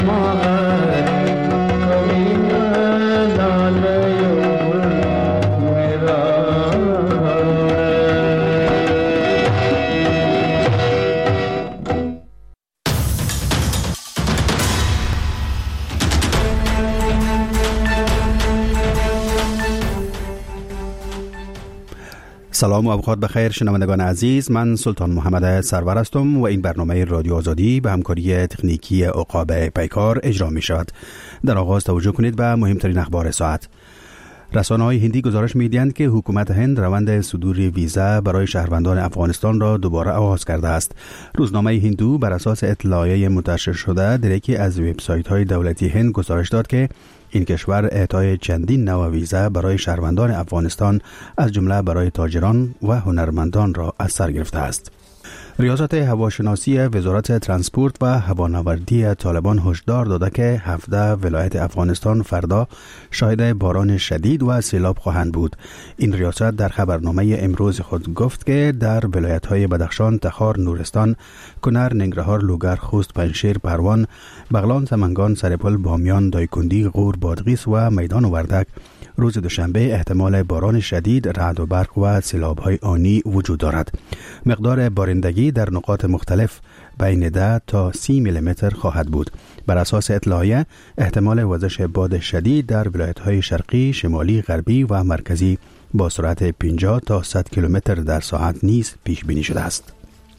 سلام و اوقات بخیر شنوندگان عزیز، من سلطان محمد سرور هستم و این برنامه رادیو آزادی به همکاری تکنیکی عقاب پیکار اجرا می شود. در آغاز توجه کنید به مهمترین اخبار ساعت. رسانه‌های هندی گزارش می‌دهند که حکومت هند روند صدور ویزا برای شهروندان افغانستان را دوباره آغاز کرده است. روزنامه هندو بر اساس اطلاعیه منتشر شده در یکی از وبسایت‌های دولتی هند گزارش داد که این کشور اعطای چندین نوع ویزا برای شهروندان افغانستان از جمله برای تاجران و هنرمندان را از سر گرفته است. ریاست هواشناسی وزارت ترانسپورت و هوانوردی طالبان هشدار داده که 17 ولایت افغانستان فردا شاهد باران شدید و سیلاب خواهند بود. این ریاست در خبرنامه امروز خود گفت که در ولایت‌های بدخشان، تخار، نورستان، کنر، ننگرهار، لوگر، خوست، پنجشیر، پروان، بغلان، سمنگان، سرپل، بامیان، دایکندی، غور، بادغیس و میدان وردک روز دوشنبه احتمال باران شدید، رعد و برق و سیلاب‌های آنی وجود دارد. مقدار بارندگی در نقاط مختلف بین 10 تا 30 میلیمتر خواهد بود. بر اساس اطلاعیه احتمال وزش باد شدید در ولایت‌های شرقی، شمالی، غربی و مرکزی با سرعت 50 تا 100 کیلومتر در ساعت نیز پیش بینی شده است.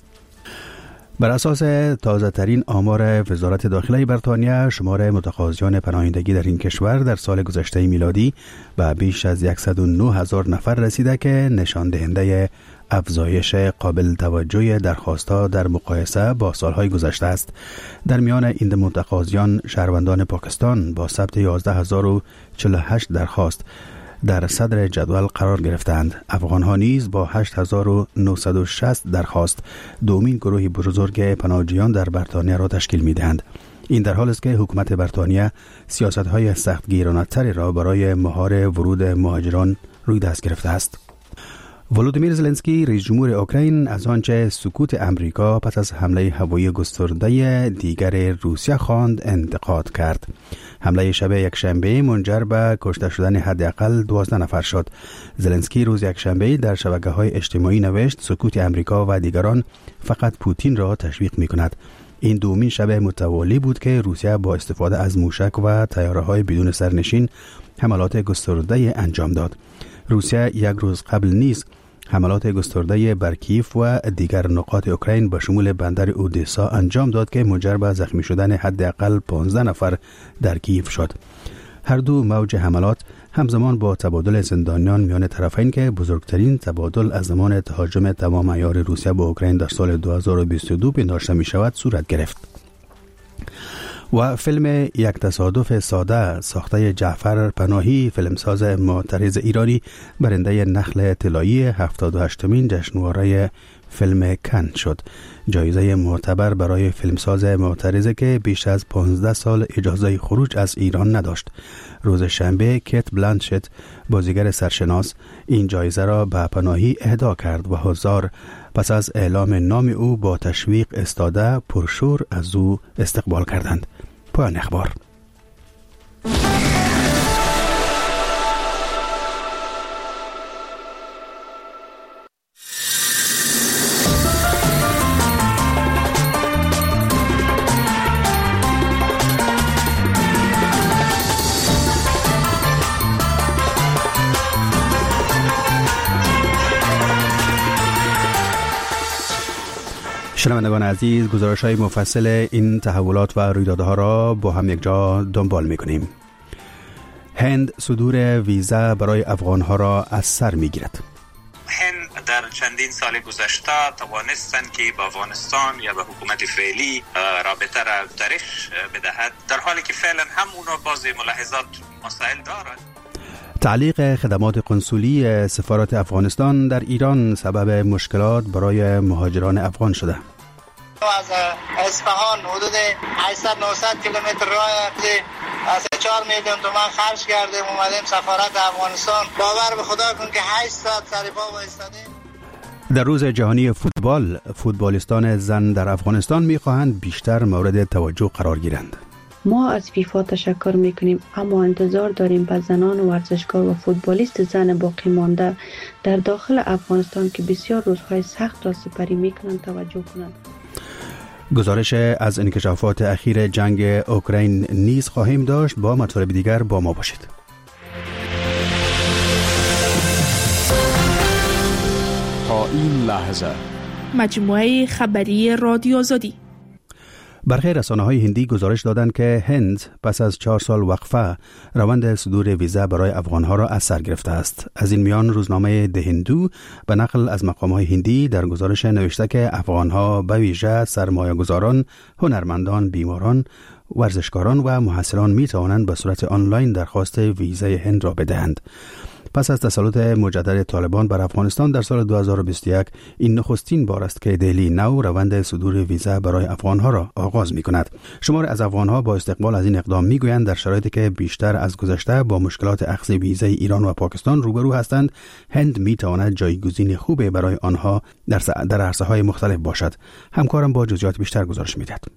بر اساس تازه ترین آمار وزارت داخله بریتانیا، شمار متقاضیان پناهندگی در این کشور در سال گذشته میلادی به بیش از 109,000 نفر رسیده که نشان دهنده افزایش قابل توجه درخواست‌ها در مقایسه با سالهای گذشته است. در میان این متقاضیان شهروندان پاکستان با ثبت 11,048 درخواست در صدر جدول قرار گرفتند. افغان‌ها نیز با 8,960 درخواست دومین گروه بزرگ پناهجویان در بریتانیا را تشکیل می‌دهند. این در حالی است که حکومت بریتانیا سیاست‌های سختگیرانه‌تری را برای مهار ورود مهاجران روی دست گرفته است. ولودیمیر زلنسکی رئیس جمهور اوکراین از آنچه سکوت امریکا پس از حمله هوایی گسترده دیگر روسیه خواند انتقاد کرد. حمله شب یکشنبه منجر به کشته شدن حداقل 12 نفر شد. زلنسکی روز یکشنبه در شبکه‌های اجتماعی نوشت سکوت امریکا و دیگران فقط پوتین را تشویق می‌کند. این دومین شب متوالی بود که روسیه با استفاده از موشک و طیاره‌های بدون سرنشین حملات گسترده انجام داد. روسیه یک روز قبل نیز حملات گسترده بر کیف و دیگر نقاط اوکراین به شمول بندر اودسا انجام داد که منجر به زخمی شدن حداقل 15 نفر در کیف شد. هر دو موج حملات همزمان با تبادل زندانیان میان طرفین که بزرگترین تبادل از زمان تهاجم تمام عیار روسیه به اوکراین در سال 2022 پنداشته می شود صورت گرفت. و فیلم یک تصادف ساده ساخته جعفر پناهی، فیلمساز معترض ایرانی، برنده نخل طلایی 78مین جشنواره فیلم کن شد. جایزه معتبر برای فیلمساز معترض که بیش از 15 سال اجازه خروج از ایران نداشت. روز شنبه کیت بلانشت، بازیگر سرشناس، این جایزه را به پناهی اهدا کرد و حضار پس از اعلام نام او با تشویق استاده پرشور از او استقبال کردند. پایان اخبار. شنوندگان عزیز، گزارش‌های مفصل این تحولات و رویدادها را با هم یک جا دنبال می‌کنیم. هند صدور ویزا برای افغان‌ها را از سر می‌گیرد. هند در چندین سال گذشته توانستند که به افغانستان یا به حکومت فعلی رابطه را گسترش بدهد، در حالی که فعلا هم اونا بعضی ملاحظات مسائل دارند. تعلیق خدمات قنسولی سفارت افغانستان در ایران سبب مشکلات برای مهاجران افغان شده. از اصفهان حدود 800-900 کیلومتر راه از 4 میلیون تومان خرج کردیم اومدیم سفارت افغانستان. باور به خدا کن که 8 ساعت سر پا وایسادیم. در روز جهانی فوتبال، فوتبالیستان زن در افغانستان می‌خواهند بیشتر مورد توجه قرار گیرند. ما از فیفا تشکر میکنیم، اما انتظار داریم به زنان ورزشکار و فوتبالیست زن باقی مانده در داخل افغانستان که بسیار روزهای سخت را سپری میکنند توجه کنند. گزارش از انکشافات اخیر جنگ اوکراین نیز خواهیم داشت. با مطالب دیگر با ما باشید. تا این لحظه مجموعه خبری رادیو آزادی. برخی رسانه‌های هندی گزارش دادند که هند پس از 4 سال وقفه روند صدور ویزا برای افغانها را از سر گرفته است. از این میان روزنامه ده هندو به نقل از مقام‌های هندی در گزارش نوشته که افغانها به ویژه سرمایه‌گذاران، هنرمندان، بیماران، ورزشکاران و محصلان می توانند به صورت آنلاین درخواست ویزای هند را بدهند. پس از تسلط مجدد طالبان بر افغانستان در سال 2021 این نخستین بار است که دهلی نو روند صدور ویزا برای افغانها را آغاز می کند. شمار از افغانها با استقبال از این اقدام می گویند در شرایطی که بیشتر از گذشته با مشکلات اخذ ویزای ایران و پاکستان روبرو هستند، هند می تواند جایگزین خوبی برای آنها در عرصه‌های مختلف باشد. همکارم با جزئیات بیشتر گزارش می دهد.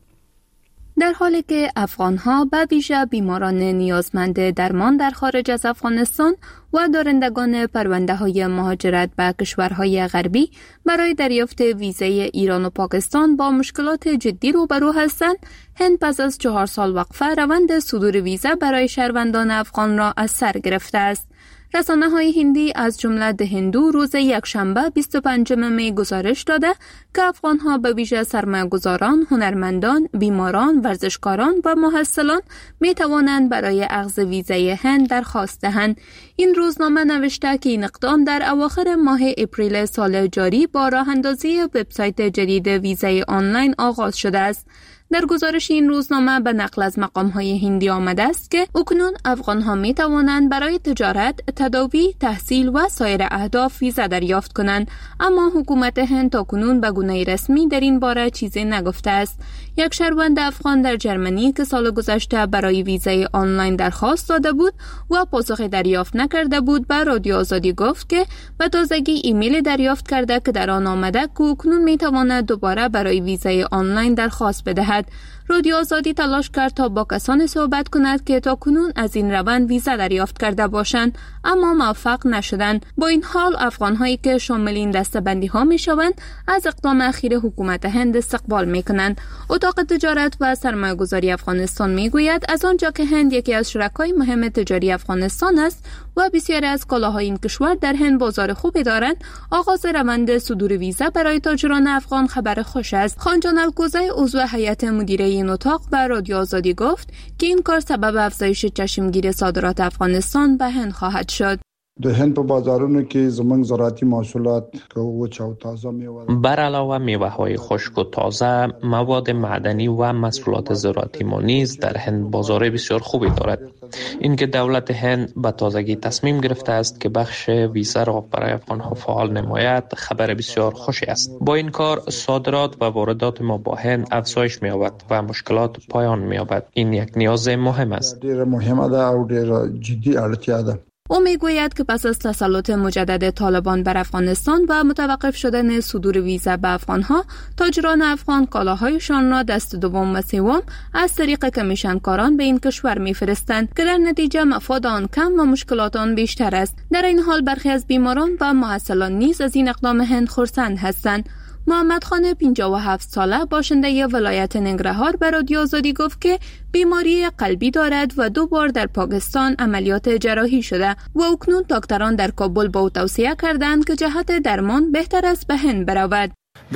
در حالی که افغانها به ویژه بیماران نیازمند درمان در خارج از افغانستان و دارندگان پرونده‌های مهاجرت به کشورهای غربی برای دریافت ویزای ایران و پاکستان با مشکلات جدی روبرو هستند، هند پس از 4 سال وقفه روند صدور ویزا برای شهروندان افغان را از سر گرفته است. رسانه‌های هندی از جمله ده هندو روز یکشنبه 25 می گزارش داده که افغان‌ها به ویژه سرمایه‌گذاران، هنرمندان، بیماران، ورزشکاران و محصلان می‌توانند برای اخذ ویزای هند درخواست دهند. این روزنامه نوشته که این اقدام در اواخر ماه اپریل سال جاری با راه‌اندازی وبسایت جدید ویزای آنلاین آغاز شده است. در گزارش این روزنامه به نقل از مقام‌های هندی آمده است که اکنون افغان‌ها می توانند برای تجارت، تداوی، تحصیل و سایر اهداف ویزا دریافت کنند، اما حکومت هند تاکنون به گونه رسمی در این باره چیزی نگفته است. یک شهروند افغان در جرمنی که سال گذشته برای ویزای آنلاین درخواست داده بود و پاسخی دریافت نکرده بود به رادیو آزادی گفت که به تازگی ایمیل دریافت کرده که در آن آمده که اکنون می تواند دوباره برای ویزای آنلاین درخواست بدهد. رادیو آزادی تلاش کرد تا با کسانی صحبت کند که تاکنون از این روند ویزا دریافت کرده باشند، اما موفق نشدند. با این حال افغان‌هایی که شامل این دسته‌بندی‌ها می‌شوند از اقدام اخیر حکومت هند استقبال می‌کنند. اتاق تجارت و سرمایه‌گذاری افغانستان می‌گوید از آنجا که هند یکی از شرکای مهم تجاری افغانستان است و بسیاری از کالاهای این کشور در هند بازار خوبی دارند، آغاز روند صدور ویزا برای تاجران افغان خبر خوش است. خانجان الکوزی عضو هیئت مدیره این اتاق به رادیو آزادی گفت که این کار سبب افزایش چشمگیر صادرات افغانستان به هند خواهد شد. د هند په بازارونو کې زموږ زراعتي محصولات که وچ او تازه میوه بر علاوه میوه‌های خشک و تازه، مواد معدنی و محصولات زراعتی ما نیز در هند بازار بسیار خوبی دارد. اینکه دولت هند به تازگی تصمیم گرفته است که بخش ویزا را برای افغان‌ها فعال نماید خبر بسیار خوشی است. با این کار صادرات و واردات ما با هند افزایش می‌یابد و مشکلات پایان می‌یابد. این یک نیاز مهم است. ډېر مهمه ده او ډېر جدي اړتیا ده. او میگوید که پس از تسلط مجدد طالبان بر افغانستان و متوقف شدن صدور ویزا به افغانها، تاجران افغان کالاهایشان را دست دوم و سوم از طریق کمیشنکاران به این کشور میفرستند که در نتیجه مفاد آن کم و مشکلات آن بیشتر است. در این حال برخی از بیماران و محصلان نیز از این اقدام هند خرسند هستند. محمد خان 57 ساله باشنده ولایت ننگرهار به رادیو آزادی گفت که بیماری قلبی دارد و 2 بار در پاکستان عملیات جراحی شده و اکنون دکتران در کابل به او توصیه کردند که جهت درمان بهتر است به هند برود.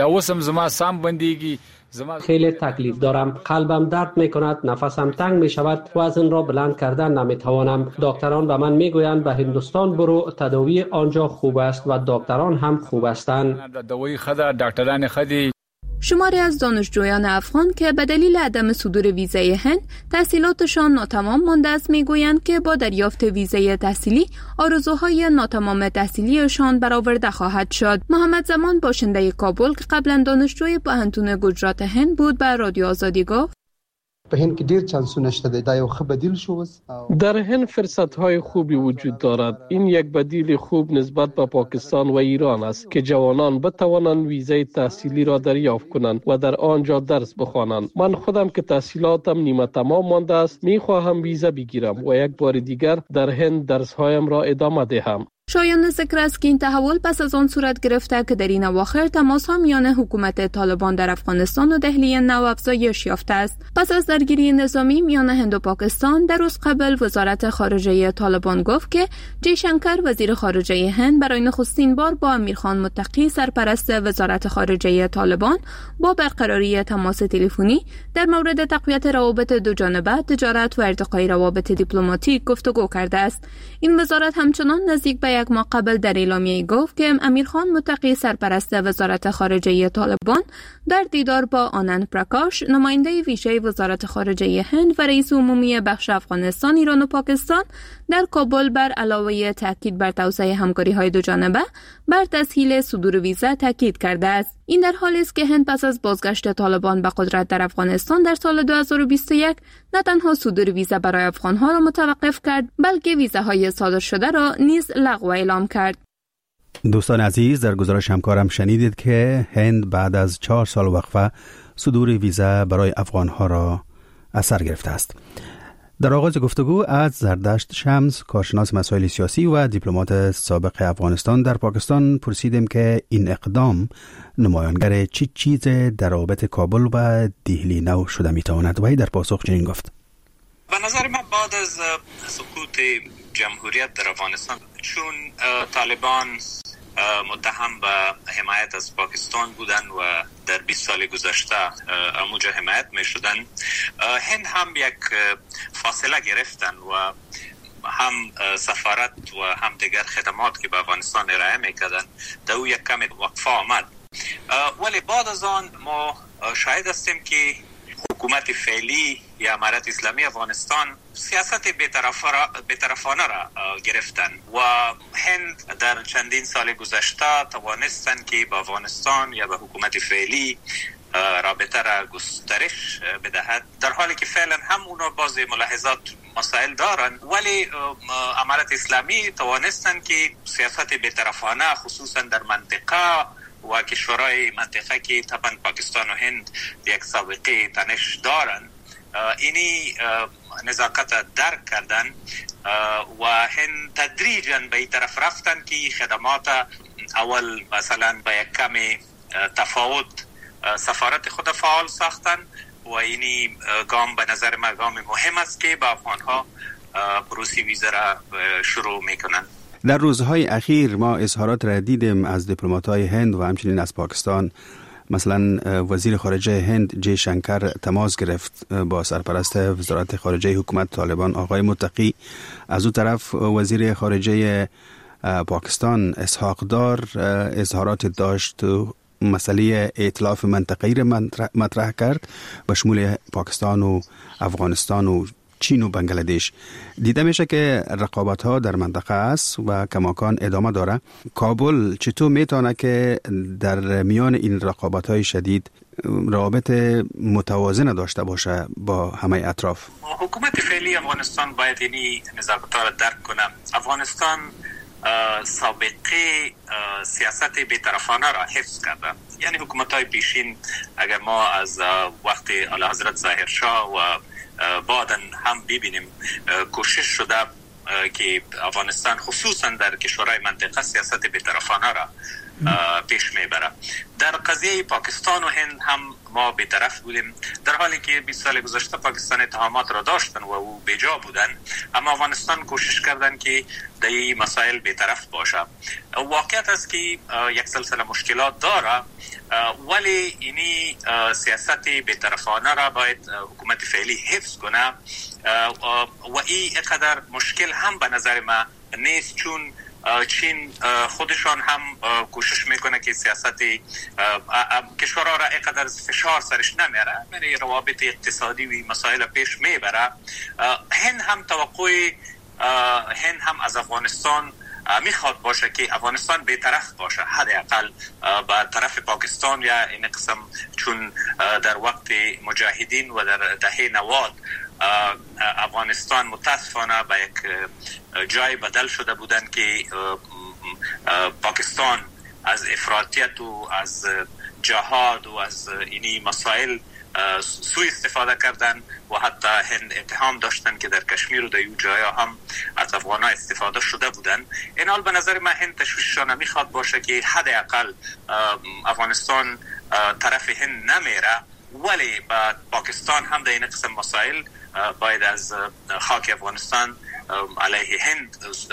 خیلی تکلیف دارم، قلبم درد می کند، نفسم تنگ می شود، وزن را بلند کردن نمی توانم. دکتران به من می گویند به هندوستان برو، تداوی آنجا خوب است و دکتران هم خوب هستند. شماری از دانشجویان افغان که به دلیل عدم صدور ویزای هند تحصیلاتشان ناتمام مانده است میگویند که با دریافت ویزای تحصیلی آرزوهای ناتمام تحصیلیشان برآورده خواهد شد. محمد زمان باشنده کابل که قبلا دانشجوی پوهنتون گجرات هند بود به رادیو آزادی گفت په هند کې ډیر چانسونه شته دا یو ښه بدیل شو. در هند فرصت‌های خوبی وجود دارد. این یک بدیل خوب نسبت به پاکستان و ایران است که جوانان بتوانند ویزای تحصیلی را دریافت کنند و در آنجا درس بخوانند. من خودم که تحصیلاتم نیمه تمام مانده است می‌خواهم ویزا بگیرم و یک بار دیگر در هند درس‌هایم را ادامه دهم. شایان ذکر است که این تحول پس از آن صورت گرفته که در این اواخر تماس‌ها میان حکومت طالبان در افغانستان و دهلی نو افزایش یافته است. پس از درگیری نظامی میان هند و پاکستان در روز قبل وزارت خارجه طالبان گفت که جیشنکر وزیر خارجه هند برای نخستین بار با امیرخان متقی سرپرست وزارت خارجه طالبان با برقراری تماس تلفنی در مورد تقویت روابط دوجانبه، تجارت و ارتقای روابط دیپلماتیک گفتگو کرده است. این وزارت همچنان نزدیک به یک ماه قبل در اعلامیه گفت که امیرخان متقی سرپرست وزارت خارجه طالبان در دیدار با آنند پرکاش نماینده ویژه وزارت خارجه هند و رئیس عمومی بخش افغانستان، ایران و پاکستان در کابل بر علاوه تاکید بر توسعه همکاری‌های دوجانبه بر تسهیل صدور ویزا تاکید کرده است. این در حالی است که هند پس از بازگشت طالبان به قدرت در افغانستان در سال 2021 نه تنها صدور ویزا برای افغان‌ها را متوقف کرد بلکه ویزاهای صادر شده را نیز لغو اعلام کرد. دوستان عزیز، در گزارش همکارم شنیدید که هند بعد از 4 سال وقفه صدور ویزا برای افغان‌ها را از سر گرفته است. در آغاز گفتگو از زردشت شمس، کارشناس مسائل سیاسی و دیپلمات سابق افغانستان در پاکستان، پرسیدیم که این اقدام نمایانگر چه چیز در روابط کابل و دهلی نو شده میتواند؟ و در پاسخ چنین گفت: به نظر من بعد از سقوط جمهوریت در افغانستان، چون طالبان متهم به حمایت از پاکستان بودن و در 20 سال گذشته اموجه حمایت می شدن، هند هم یک فاصله گرفتن و هم سفارت و هم دیگر خدمات که به افغانستان ارائه می کردن در او یک کمی وقفه آمد. ولی بعد از آن ما شاهد هستیم که حکومت فعلی یا امارت اسلامی افغانستان سیاست بی‌طرفانه را گرفتن و هند در چندین سال گذشته توانستند که به افغانستان یا به حکومت فعلی رابطه را گسترش بدهد، در حالی که فعلا هم اونا بعض ملاحظات مسائل دارند، ولی امارت اسلامی توانستند که سیاست بی‌طرفانه خصوصا در منطقه و کشورهای منطقه که طبعا پاکستان و هند یک سابقه تنش دارند، اینی نزاکت درک کردن و هند تدریجاً به این طرف رفتن که خدمات اول مثلا به یک کمی تفاوت سفارت خود فعال ساختن و اینی گام به نظر من گام مهم است که با افغانها پروسی ویزا را شروع میکنن. در روزهای اخیر ما اظهارات را دیدیم از دیپلمات‌های هند و همچنین از پاکستان. مثلا وزیر خارجه هند جی شنکر تماس گرفت با سرپرست وزارت خارجه حکومت طالبان آقای متقی. از اون طرف وزیر خارجه پاکستان اسحاق دار اظهارات داشت، مسئله ائتلاف منطقه‌ای را مطرح کرد به شمول پاکستان و افغانستان و چین و بنگلادش. دیده میشه که رقابت ها در منطقه است و کماکان ادامه داره. کابل چطور میتونه که در میان این رقابت های شدید روابط متوازن داشته باشه با همه اطراف؟ حکومت فعلی افغانستان باید اینی نزاکت ها را درک کنه. افغانستان سابقه سیاست بی‌طرفانه را حفظ کرده. یعنی حکومت های پیشین، اگر ما از وقت اعلی حضرت ظاهرشاه و بعدن هم ببینیم، کوشش شده که افغانستان خصوصا در کشورهای منطقه سیاست بی‌طرفانه را پیش میبره. در قضیه پاکستان و هند هم ما بی‌طرف بودیم، در حالی که 20 سال گذشته پاکستان اتهامات را داشتن و او بیجا بودن، اما افغانستان کوشش کردن که در این مسائل بی‌طرف باشه. واقعیت است که یک سلسله مشکلات داره، ولی اینی سیاست بی‌طرفانه را باید حکومت فعلی حفظ کنه و این قدر مشکل هم به نظر من نیست، چون چین خودشان هم کوشش میکنه که سیاست کشورها را اینقدر فشار سرش نمیاره، یعنی روابط اقتصادی و مسائل پیش میبره. هند هم توقع هند هم از افغانستان میخواد باشه که افغانستان بی‌طرف باشه، حداقل به طرف پاکستان یا این قسم، چون در وقت مجاهدین و در دهه 90 افغانستان متاسفانه به یک جای بدل شده بودن که پاکستان از افراطیت و از جهاد و از اینی مسائل سوء استفاده کردن و حتی هند اتهام داشتن که در کشمیر و در این جایا هم از افغان ها استفاده شده بودن. این حال به نظر من هند تشویششان میخواد باشه که حداقل افغانستان طرف هند نمیره، ولی با پاکستان هم در این قسم مسائل باید از خاک افغانستان علیه هند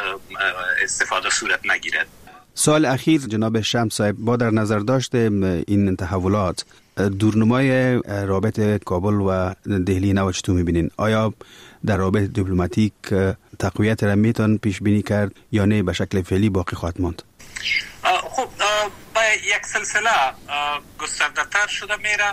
استفاده صورت نگیرد. سال اخیر جناب شمس صاحب، با در نظر داشت این تحولات، دورنمای رابطه کابل و دهلی نو چطور میبینین؟ آیا در رابطه دیپلماتیک تقویت را میتون پیش بینی کرد یا نه به شکل فعلی باقی خواهد ماند؟ خب با یک سلسله گسترده تر شده میره،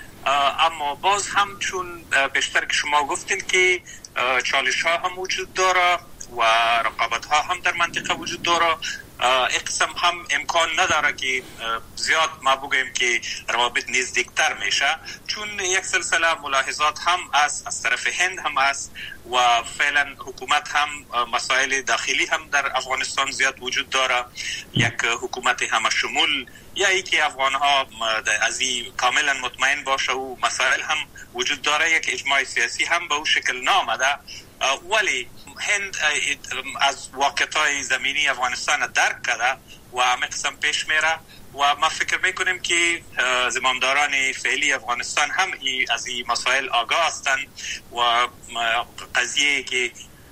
اما باز هم چون بیشتر که شما گفتین که چالش ها هم وجود داره و رقابت ها هم در منطقه وجود داره، اقسم هم امکان نداره که زیاد ما بگویم که روابط نزدیکتر میشه، چون یک سلسله ملاحظات هم از طرف هند هم است و فعلا حکومت هم مسائل داخلی هم در افغانستان زیاد وجود داره، یک حکومت همه شمول یا ای که افغان ها از این کاملا مطمئن باشه و مسائل هم وجود داره، یک اجماع سیاسی هم به اون شکل نامده، ولی هند از واقعیت‌های زمینی افغانستان درک کرده و همه قسم پیش میره و ما فکر میکنیم که زمامداران فعلی افغانستان هم از این مسائل آگاه هستند و قضیه که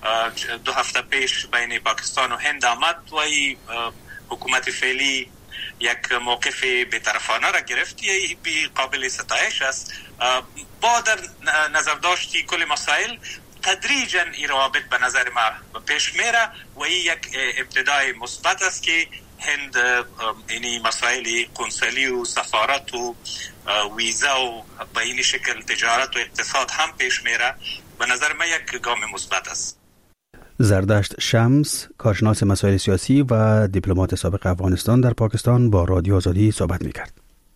2 هفته پیش بین پاکستان و هند آمد و این حکومت فعلی یک موقف بی‌طرفانه را گرفت، یه قابل ستایش است. با در نظر داشتی کل مسائل تدریجاً این روابط به نظر ما پیش میره و این یک ابتدای مثبت است که هند اینی مسائل قنصلی و سفارت و ویزا و به این شکل تجارت و اقتصاد هم پیش میره، به نظر ما یک گام مثبت است. زردشت شمس، کارشناس مسائل سیاسی و دیپلمات سابق افغانستان در پاکستان، با رادیو آزادی صحبت میکرد.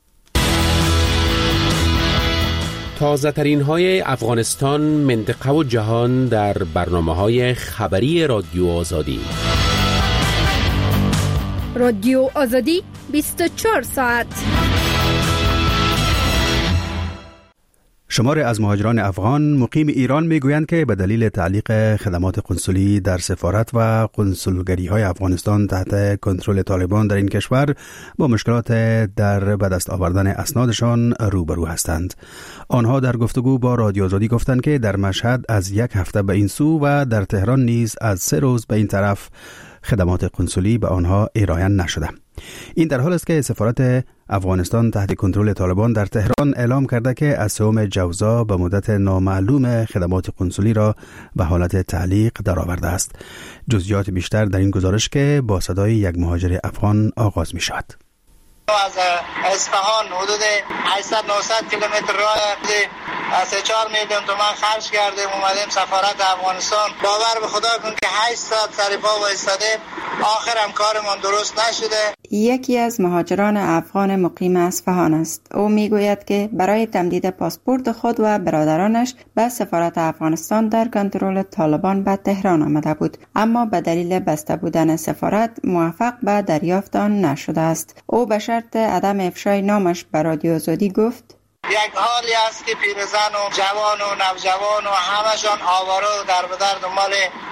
تازه ترین های افغانستان، منطقه و جهان در برنامه های خبری رادیو آزادی. رادیو آزادی 24 ساعت. شماری از مهاجران افغان مقیم ایران میگویند که به دلیل تعلیق خدمات قنصلی در سفارت و قنصلگری های افغانستان تحت کنترل طالبان در این کشور با مشکلات در به دست آوردن اسنادشان روبرو هستند. آنها در گفتگو با رادیو آزادی گفتند که در مشهد از 1 هفته به این سو و در تهران نیز از 3 روز به این طرف خدمات قنصلی به آنها ارائه نشده. این در حال است که سفارت افغانستان تحت کنترل طالبان در تهران اعلام کرده که از 3 جوزا به مدت نامعلوم خدمات قنصلی را به حالت تعلیق درآورده است. جزئیات بیشتر در این گزارش که با صدای یک مهاجر افغان آغاز می شود. از اصفهان حدود 800-900 کیلومتر راه از 4 میلیون تومان خرج کردیم اومدیم سفارت افغانستان. باور به خدا کن که 8 ساعت سر پا وایسادیم، آخرم کارمان درست نشده. یکی از مهاجران افغان مقیم اصفهان است. او میگوید که برای تمدید پاسپورت خود و برادرانش به سفارت افغانستان در کنترل طالبان به تهران آمده بود، اما به دلیل بسته بودن سفارت موفق به دریافت آن نشده است. او به شرط عدم افشای نامش به رادیو آزادی گفت: یک حالی است که پیرزن و جوان و نوجوان و همشان آواره و در بدر دنبال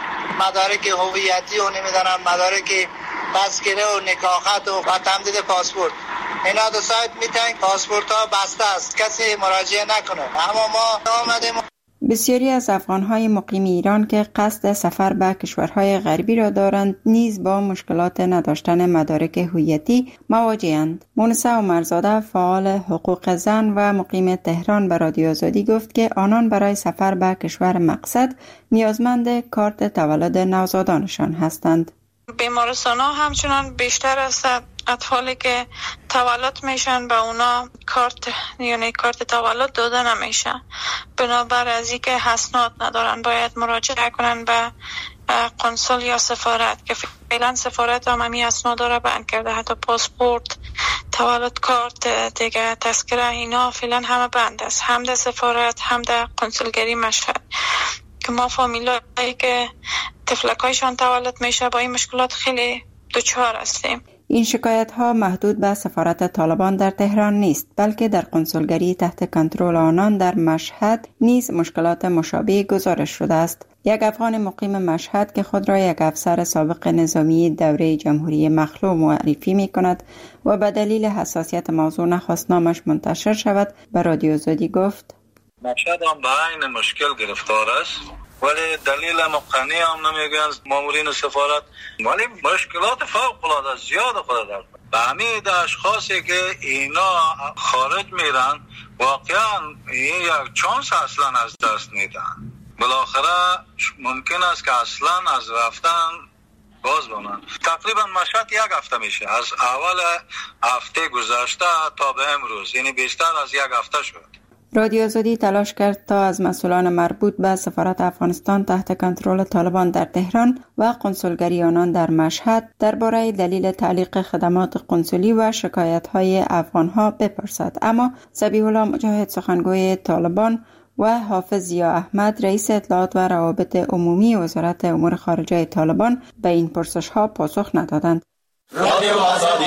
مدارک هویتی و نمیدانم مدارک تذکره و نکاحت و تمدید پاسپورت. اینا دو سایت میتونن پاسپورت ها بسته است، کسی مراجعه نکنه. اما ما آمدیم. بسیاری از افغانهای مقیم ایران که قصد سفر به کشورهای غربی را دارند نیز با مشکلات نداشتن مدارک هویتی مواجه‌اند. مونسه عمرزاده، فعال حقوق زن و مقیم تهران، به رادیو آزادی گفت که آنان برای سفر به کشور مقصد نیازمند کارت تولد نوزادانشان هستند. بیمارستان ها همچنان بیشتر است. اطفالی که تولد میشن به اونا کارت تولد داده نمیشه. بنابر از اینکه اسناد ندارن باید مراجعه کنن به قنصل یا سفارت، که فعلا سفارت هم همی اسناد را بند کرده، حتی پاسپورت، تولد کارت دیگه، تذکره، اینا فعلا همه بند است، هم در سفارت هم در قنصلگری مشهد، که ما فامیلایی که طفلکایشان تولد میشه با این مشکلات خیلی دچار هستیم. این شکایت ها محدود به سفارت طالبان در تهران نیست، بلکه در قنصلگری تحت کنترل آنان در مشهد نیز مشکلات مشابه گزارش شده است. یک افغان مقیم مشهد که خود را یک افسر سابق نظامی دوره جمهوری مخلوع معرفی می کند و به دلیل حساسیت موضوع نخواست نامش منتشر شود، به رادیو آزادی گفت: مشهد هم به عین مشکل گرفتار است، ولی دلیل مقنعی هم نمیگن مامورین سفارت، ولی مشکلات فوق العاده زیاد خود دارد. به همین اشخاصی که اینا خارج میرن واقعا این یک چانس اصلا از دست میدن، بالاخره ممکن است که اصلا از رفتن باز بمانند. تقریبا مشهد یک هفته میشه، از اول هفته گذشته تا به امروز، یعنی بیشتر از یک هفته شد. رادیو آزادی تلاش کرد تا از مسئولان مربوط به سفارت افغانستان تحت کنترل طالبان در تهران و قنصلگری آنان در مشهد درباره دلیل تعلیق خدمات قنصلی و شکایت‌های افغان‌ها بپرسد، اما ذبیح الله مجاهد سخنگوی طالبان و حافظ ضیا احمد رئیس اطلاعات و روابط عمومی وزارت امور خارجه طالبان به این پرسش‌ها پاسخ ندادند. رادیو آزادی.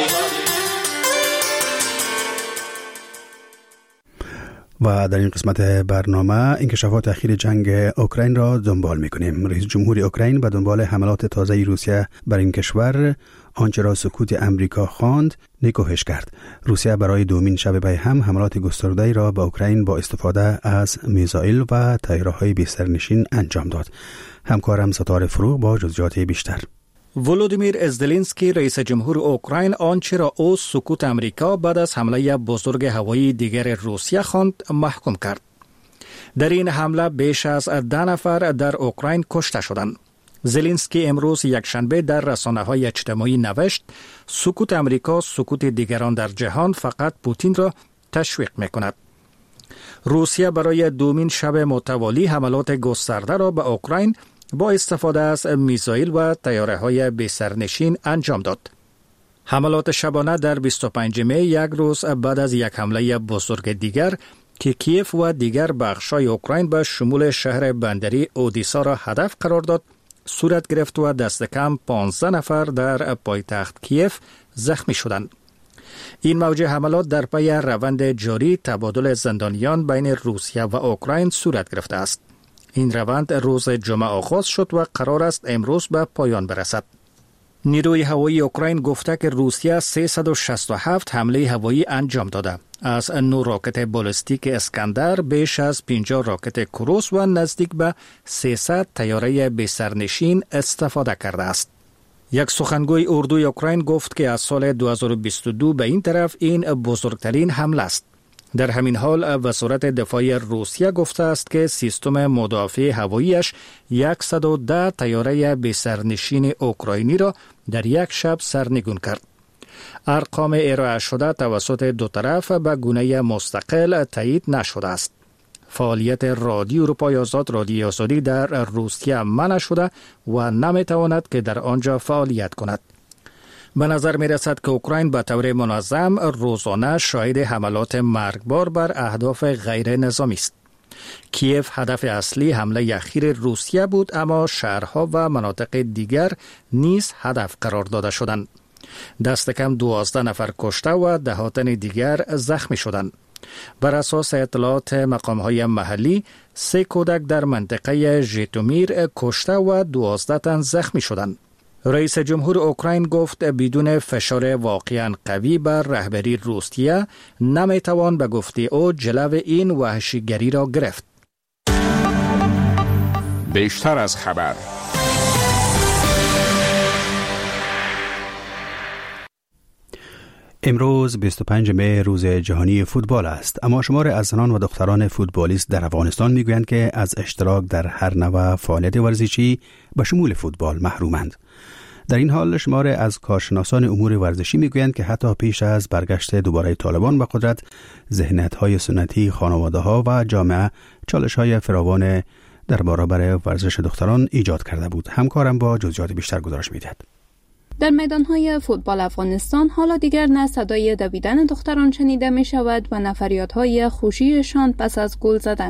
و در این قسمت برنامه انکشافات اخیر جنگ اوکراین را دنبال می‌کنیم. رئیس جمهور اوکراین به دنبال حملات تازه روسیه بر این کشور آنچه را سکوت امریکا خواند نکوهش کرد. روسیه برای دومین شب پی هم حملات گسترده‌ای را به اوکراین با استفاده از میزائیل و طیاره‌های بی‌سرنشین انجام داد. همکارم ستاره فروغ با جزئیات بیشتر. ولودیمیر زلنسکی رئیس جمهور اوکراین آنچه را او سکوت امریکا بعد از حمله بزرگ هوایی دیگر روسیه خواند محکوم کرد. در این حمله بیش از 10 نفر در اوکراین کشته شدند. زلنسکی امروز یکشنبه در رسانه‌های اجتماعی نوشت سکوت امریکا سکوت دیگران در جهان فقط پوتین را تشویق می‌کند. روسیه برای دومین شب متوالی حملات گسترده را به اوکراین با استفاده از میزائیل و طیاره‌های بی‌سرنشین انجام داد. حملات شبانه در 25 می، یک روز بعد از یک حمله بزرگ دیگر که کیف و دیگر بخش‌های اوکراین به شمول شهر بندری اودیسا را هدف قرار داد، صورت گرفت و دست کم 15 نفر در پایتخت کیف زخمی شدند. این موج حملات در پی روند جاری تبادل زندانیان بین روسیه و اوکراین صورت گرفته است. این روند روز جمعه آغاز شد و قرار است امروز به پایان برسد. نیروی هوایی اوکراین گفته که روسیه 367 حمله هوایی انجام داده. از 9 راکت بالستیک اسکندر، بیش از 50 راکت کروس و نزدیک به 300 طیاره بی‌سرنشین استفاده کرده است. یک سخنگوی اردوی اوکراین گفت که از سال 2022 به این طرف این بزرگترین حمله است. در همین حال وزارت دفاع روسیه گفته است که سیستم مدافع هواییش 110 طیاره بی‌سرنشین اوکراینی را در یک شب سرنگون کرد. ارقام ارائه شده توسط دو طرف به گونه مستقل تایید نشده است. فعالیت رادیو اروپای آزاد رادیو آزادی در روسیه منع شده و نمیتواند که در آنجا فعالیت کند. به نظر می رسد که اوکراین به طور منظم روزانه شاهد حملات مرگبار بر اهداف غیر نظامی است. کیف هدف اصلی حمله اخیر روسیه بود، اما شهرها و مناطق دیگر نیز هدف قرار داده شدند. دست کم 12 نفر کشته و دهاتن دیگر زخمی شدند. بر اساس اطلاعات مقام‌های محلی 3 کودک در منطقه ژیتومیر کشته و 12 تن زخمی شدند. رئیس جمهور اوکراین گفت بدون فشار واقعاً قوی بر رهبری روسیه نمیتوان به گفته او جلو این وحشیگری را گرفت. بیشتر از خبر. امروز 25 می روز جهانی فوتبال است، اما شمار از زنان و دختران فوتبالیست در افغانستان میگویند که از اشتراک در هر نوع فعالیت ورزشی به شمول فوتبال محرومند. در این حال شمار از کارشناسان امور ورزشی میگویند که حتی پیش از برگشت دوباره طالبان به قدرت، ذهنیت‌های سنتی خانواده‌ها و جامعه چالش‌های فراوان در برابر ورزش دختران ایجاد کرده بود. همکارم با جزئیات بیشتر گزارش می‌دهد. در میدان‌های فوتبال افغانستان حالا دیگر نه صدای دویدن دختران شنیده می شود و نه فریادهای خوشیشان پس از گل زدن.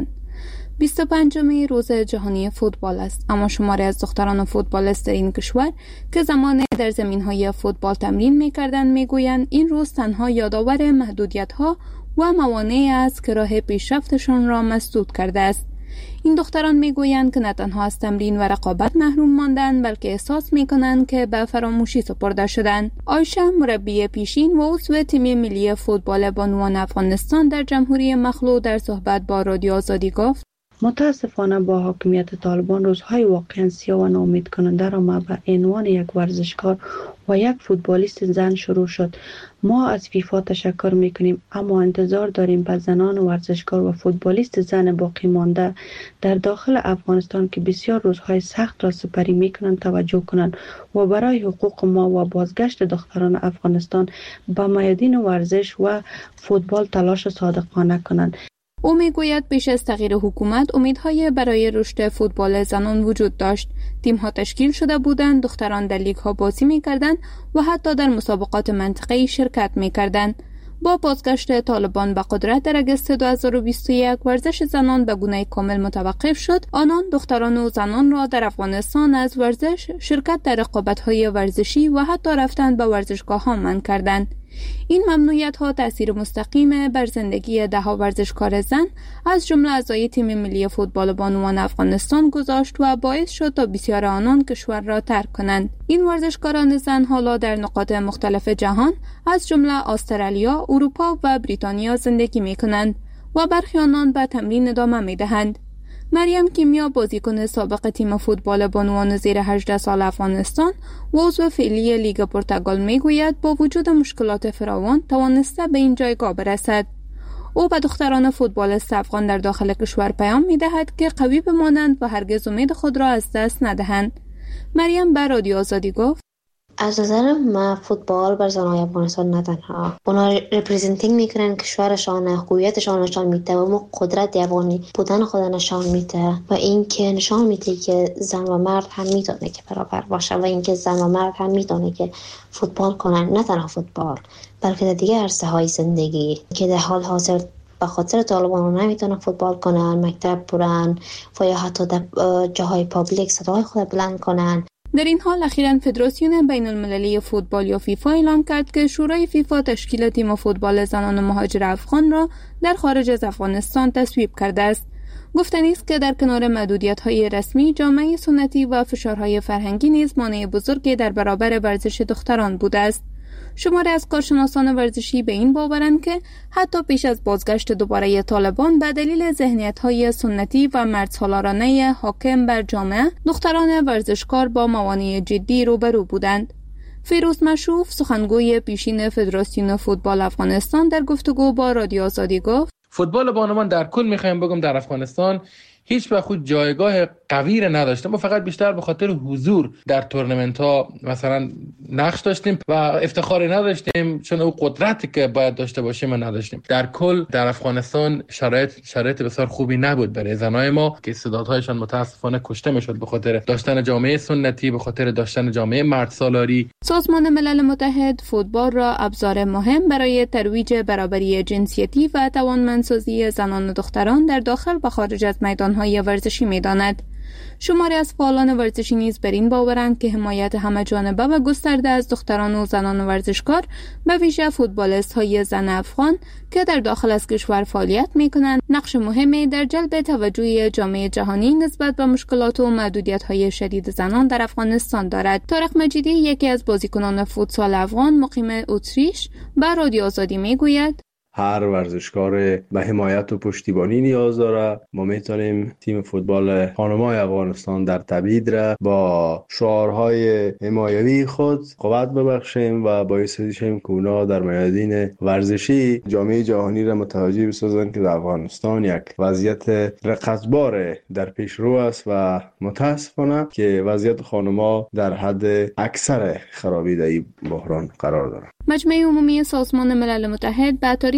25مین روز جهانی فوتبال است، اما شماری از دختران فوتبالیست در این کشور که زمان در زمین‌های فوتبال تمرین می‌کردند می‌گویند این روز تنها یادآور محدودیت‌ها و موانعی است که راه پیشرفتشان را مسدود کرده است. این دختران میگویند که نه تنها از تمرین و رقابت محروم ماندند، بلکه احساس میکنند که به فراموشی سپرده شدند. عایشه، مربی پیشین و عضو تیم ملی فوتبال بانوان افغانستان در جمهوری مخلوع، در صحبت با رادیو آزادی گفت: متاسفانه با حاکمیت طالبان روزهای واقعا سیاه و ناامید کننده را ما به عنوان یک ورزشکار و یک فوتبالیست زن شروع شد. ما از فیفا تشکر میکنیم، اما انتظار داریم به زنان ورزشکار و فوتبالیست زن باقی مانده در داخل افغانستان که بسیار روزهای سخت را سپری میکنند توجه کنند و برای حقوق ما و بازگشت دختران افغانستان به میادین ورزش و فوتبال تلاش صادقانه کنند. او میگوید پیش از تغییر حکومت امیدهای برای رشد فوتبال زنان وجود داشت. تیم‌ها تشکیل شده بودند، دختران در لیگ‌ها بازی می‌کردند و حتی در مسابقات منطقه‌ای شرکت می‌کردند. با بازگشت طالبان به قدرت در اگست 2021 ورزش زنان به گونه کامل متوقف شد. آنان دختران و زنان را در افغانستان از ورزش، شرکت در رقابت‌های ورزشی و حتی رفتن به ورزشگاه‌ها منع کردند. این ممنوعیت‌ها تأثیر مستقیم بر زندگی ده‌ها ورزشکار زن از جمله اعضای تیم ملی فوتبال بانوان افغانستان گذاشت و باعث شد تا بسیار آنان کشور را ترک کنند. این ورزشکاران زن حالا در نقاط مختلف جهان از جمله استرالیا، اروپا و بریتانیا زندگی می‌کنند و برخی آنان به تمرین ادامه می‌دهند. مریم کیمیا، بازیکن سابق تیم فوتبال بانوان زیر 18 سال افغانستان و عضو فعلی لیگ پرتغال میگوید با وجود مشکلات فراوان توانسته به این جایگاه برسد. او به دختران فوتبالیست افغان در داخل کشور پیام میدهد که قوی بمانند و هرگز امید خود را از دست ندهند. مریم به رادیو آزادی گفت: از نظر ما فوتبال بر زنای افغانستان نه تنها اونا ریپرزنتینگ میکنن کشورشان، هویتشان نشان میده و قدرت افغانی بودن خود نشان میده و اینکه نشان میده که زن و مرد هم میتونه که برابر باشه و اینکه زن و مرد هم میتونه که فوتبال کنن، نه تنها فوتبال بلکه در دیگه عرصه های زندگی که در حال حاضر به خاطر طالبان نمیتونن فوتبال کنن، مکتب برن و یا حتی در جاهای پابلیک صدای خود بلند کنن. در این حال اخیراً فدراسیون بین المللی فوتبال یا فیفا اعلام کرد که شورای فیفا تشکیل تیم فوتبال زنان مهاجر افغان را در خارج از افغانستان تصویب کرده است. گفتنی است که در کنار محدودیت‌های رسمی، جامعه سنتی و فشارهای فرهنگی نیز مانع بزرگی در برابر ورزش دختران بوده است. شماری از کارشناسان ورزشی به این باورند که حتی پیش از بازگشت دوباره طالبان به دلیل ذهنیت‌های سنتی و مردسالارانه حاکم بر جامعه، دختران ورزشکار با موانع جدی روبرو بودند. فیروز مشروف، سخنگوی پیشین فدراسیون فوتبال افغانستان، در گفتگو با رادیو آزادی گفت: فوتبال بانوان در کل می‌خوایم بگم در افغانستان هیچ به خود جایگاه قوی را نداشتیم. ما فقط بیشتر به خاطر حضور در تورنمنت ها مثلا نقش داشتیم و افتخاری نداشتیم، چون او قدرتی که باید داشته باشیم نداشتیم. در کل در افغانستان شرایط بسیار خوبی نبود برای زنای ما که استعدادهایشان متاسفانه کشته میشد به خاطر داشتن جامعه سنتی، به خاطر داشتن جامعه مرد سالاری. سازمان ملل متحد فوتبال را ابزار مهم برای ترویج برابری جنسیتی و توانمندسازی زنان و دختران در داخل و خارج از میدان‌های ورزشی می‌داند. شماری از فعالان ورزشی نیز بر این باورند که حمایت همه‌جانبه و گسترده از دختران و زنان ورزشکار، به ویژه فوتبالیست‌های زن افغان که در داخل از کشور فعالیت می‌کنند، نقش مهمی در جلب توجه جامعه جهانی نسبت به مشکلات و محدودیت‌های شدید زنان در افغانستان دارد. طارق مجیدی، یکی از بازیکنان فوتسال افغان مقیم اتریش، به رادیو آزادی می‌گوید: هر ورزشکار به حمایت و پشتیبانی نیاز داره. ما میتونیم تیم فوتبال خانم‌های افغانستان در تبعید را با شعارهای حمایوی خود قوت ببخشیم و باعث بشیم که اونا در میادین ورزشی جامعه جهانی را متوجه بسازند که در افغانستان یک وضعیت رقصبار در پیش رو است و متاسفانه که وضعیت خانم‌ها در حد اکثر خرابی در این بحران قرار دارد. مجمع عمومی سازمان ملل متحد به تاریخ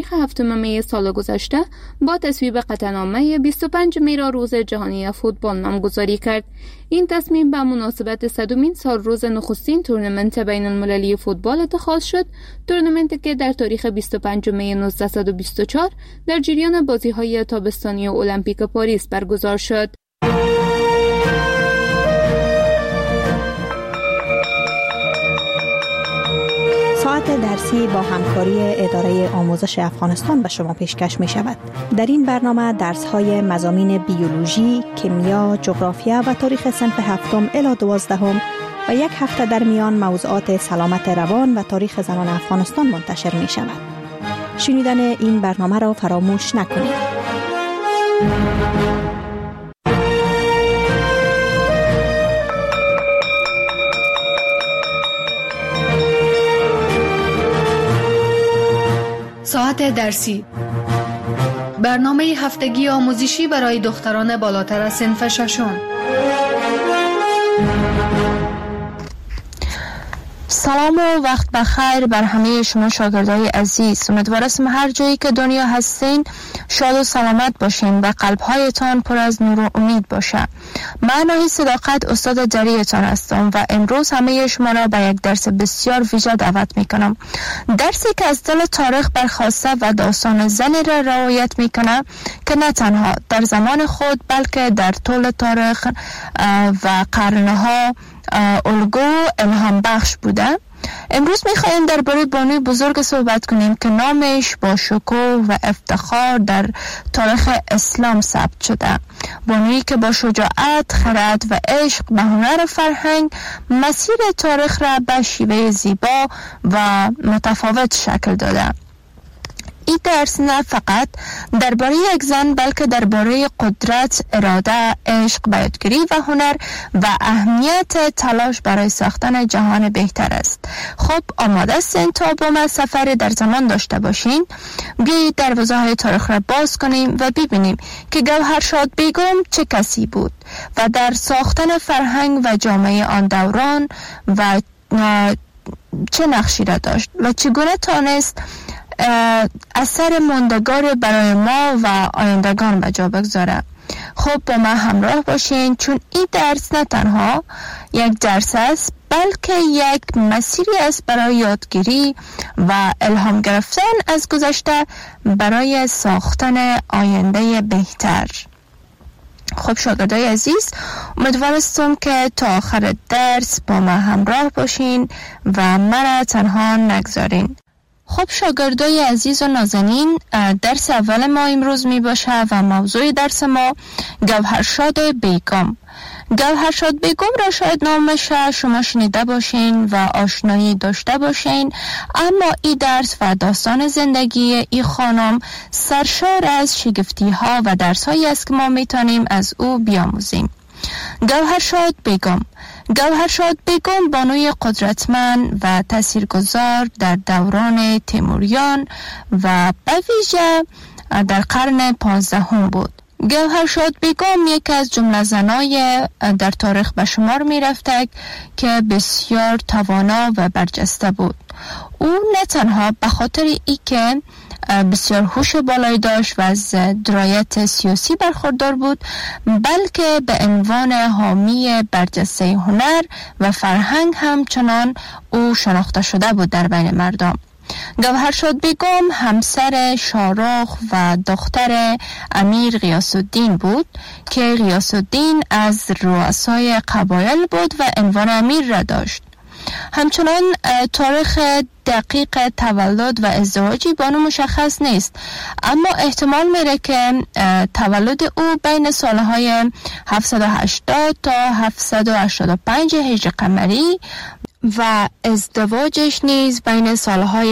تاریخ 7 می سال گذشته با تصویب قطعنامه 25 می را روز جهانی فوتبال نامگذاری کرد. این تصمیم به مناسبت 100مین سال روز نخستین تورنمنت بین المللی فوتبال اتخاذ شد، تورنمنتی که در تاریخ 25 می 1924 در جریان بازی‌های تابستانی المپیک پاریس برگزار شد. ساعت درسی با همکاری اداره آموزش افغانستان به شما پیشکش می شود. در این برنامه درس‌های مضامین بیولوژی، کیمیا، جغرافیا و تاریخ صنف 7 الی 12 و یک هفته در میان موضوعات سلامت روان و تاریخ زنان افغانستان منتشر می شود. شنیدن این برنامه را فراموش نکنید. ساعت درسی، برنامه هفتگی آموزشی برای دختران بالاتر از صنف 6. سلام و وقت بخیر بر همه شما شاگردای عزیز. امیدوارم هر جایی که دنیا هستین شاد و سلامت باشین و قلب‌هایتان پر از نور و امید باشه. من ناهی صداقت استاد دریتان هستم و امروز همه شما را به یک درس بسیار ویژه دعوت میکنم. درسی که از دل تاریخ برخواسته و داستان زنی را روایت میکنه که نه تنها در زمان خود بلکه در طول تاریخ و قرنها الگو الهام بخش بوده. امروز میخوایم درباره بانوی بزرگ صحبت کنیم که نامش با شکوه و افتخار در تاریخ اسلام ثبت شده. بانویی که با شجاعت، خرد و عشق به هنر فرهنگ مسیر تاریخ را به شیوه زیبا و متفاوت شکل داده. این درس نه فقط درباره یک زن بلکه درباره قدرت، اراده، عشق، بیاتگری و هنر و اهمیت تلاش برای ساختن جهان بهتر است. خب آماده هستین تا با ما سفر در زمان داشته باشین؟ بیایید دروازه های تاریخ را باز کنیم و ببینیم که گوهرشاد بیگم چه کسی بود و در ساختن فرهنگ و جامعه آن دوران و چه نقشی را داشت و چگونه تانست اثر ماندگار برای ما و آیندگان به جا بگذاره. خب با ما همراه باشین چون این درس نه تنها یک درس است بلکه یک مسیری است برای یادگیری و الهام گرفتن از گذشته برای ساختن آینده بهتر. خب شاگردای عزیز، امیدوارم که تا آخر درس با ما همراه باشین و مرا تنها نگذارین. خب شاگردای عزیز و نازنین، درس اول ما امروز می باشه و موضوع درس ما گوهرشاد بیگم. گوهرشاد بیگم را شاید نامش شما شنیده باشین و آشنایی داشته باشین، اما این درس و داستان زندگی این خانم سرشار از شگفتی ها و درس هایی است که ما میتونیم از او بیاموزیم. گوهرشاد بیگم بیگم بانوی قدرتمند و تاثیرگذار در دوران تیموریان و به ویژه در قرن 15 بود. گوهرشاد بیگم یک از جمله زنای در تاریخ به شمار می رفته که بسیار توانا و برجسته بود. او نه تنها به خاطر ای که بسیار هوش بالایی داشت و از درایت سیاسی برخوردار بود، بلکه به عنوان حامی برجسته هنر و فرهنگ همچنان او شناخته شده بود در بین مردم. گوهرشاد بیگم همسر شاهرخ و دختر امیر غیاث الدین بود که غیاث الدین از رؤسای قبایل بود و عنوان امیر را داشت. همچنان تاریخ دقیق تولد و ازدواجی بانو مشخص نیست، اما احتمال میره که تولد او بین سالهای 780 تا 785 هجری قمری و ازدواجش نیز بین سالهای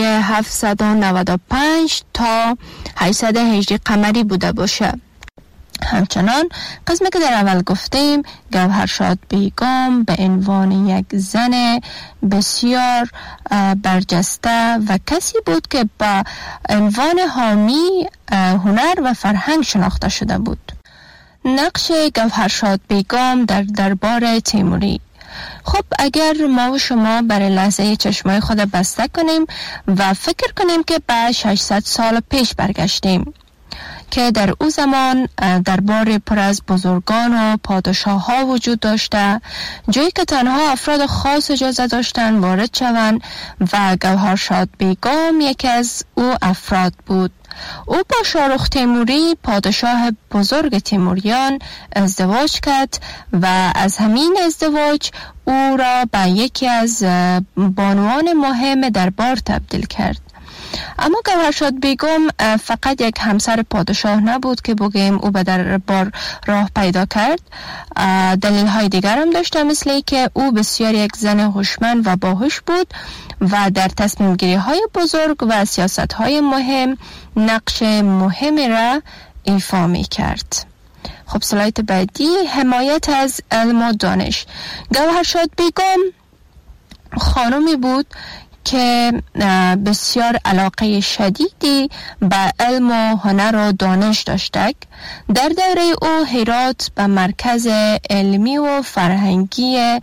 795 تا 800 هجری قمری بوده باشه. همچنان قسمی که در اول گفتیم، گوهرشاد بیگم به عنوان یک زن بسیار برجسته و کسی بود که با عنوان حامی هنر و فرهنگ شناخته شده بود. نقش گوهرشاد بیگم در دربار تیموری. خب اگر ما و شما برای لحظه چشمای خود بسته کنیم و فکر کنیم که به 600 سال پیش برگشتیم که در او زمان دربار پر از بزرگان و پادشاه ها وجود داشته، جایی که تنها افراد خاص اجازه داشتند وارد شوند و گوهرشاد بیگم یکی از او افراد بود. او با شاهرخ تیموری پادشاه بزرگ تیموریان ازدواج کرد و از همین ازدواج او را به یکی از بانوان مهم دربار تبدیل کرد. اما گوهرشاد بیگم فقط یک همسر پادشاه نبود که بگیم او به دربار راه پیدا کرد. دلیل های دیگر هم داشته، مثل که او بسیار یک زن هوشمند و باهوش بود و در تصمیم گیری های بزرگ و سیاست های مهم نقش مهمی را ایفا می کرد. خب سلایت بعدی، حمایت از علم و دانش. گوهرشاد بیگم خانمی بود که بسیار علاقه شدیدی به علم و هنر و دانش داشته. در دوره او هرات به مرکز علمی و فرهنگی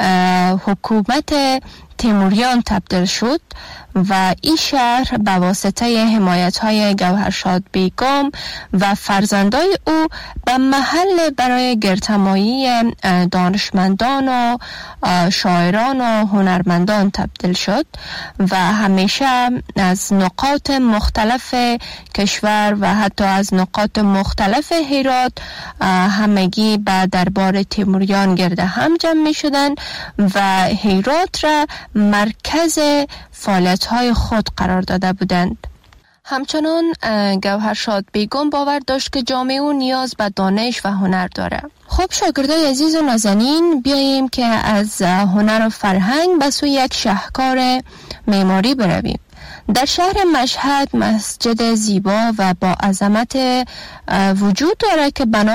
حکومت تیموریان تبدیل شد و این شهر به واسطه حمایت‌های گوهرشاد بیگم و فرزندای او به محل برای گردهمایی دانشمندان و شاعران و هنرمندان تبدیل شد و همیشه از نقاط مختلف کشور و حتی از نقاط مختلف هرات همگی به دربار تیموریان گرد هم جمع می شدند و هرات را مرکز فعالیت‌های خود قرار داده بودند. همچنان گوهرشاد بیگم باور داشت که جامعه او نیاز به دانش و هنر داره. خب شاگردای عزیز و نازنین، بیاییم که از هنر و فرهنگ به سوی یک شاهکار معماری برویم. در شهر مشهد مسجد زیبا و با عظمت وجود داره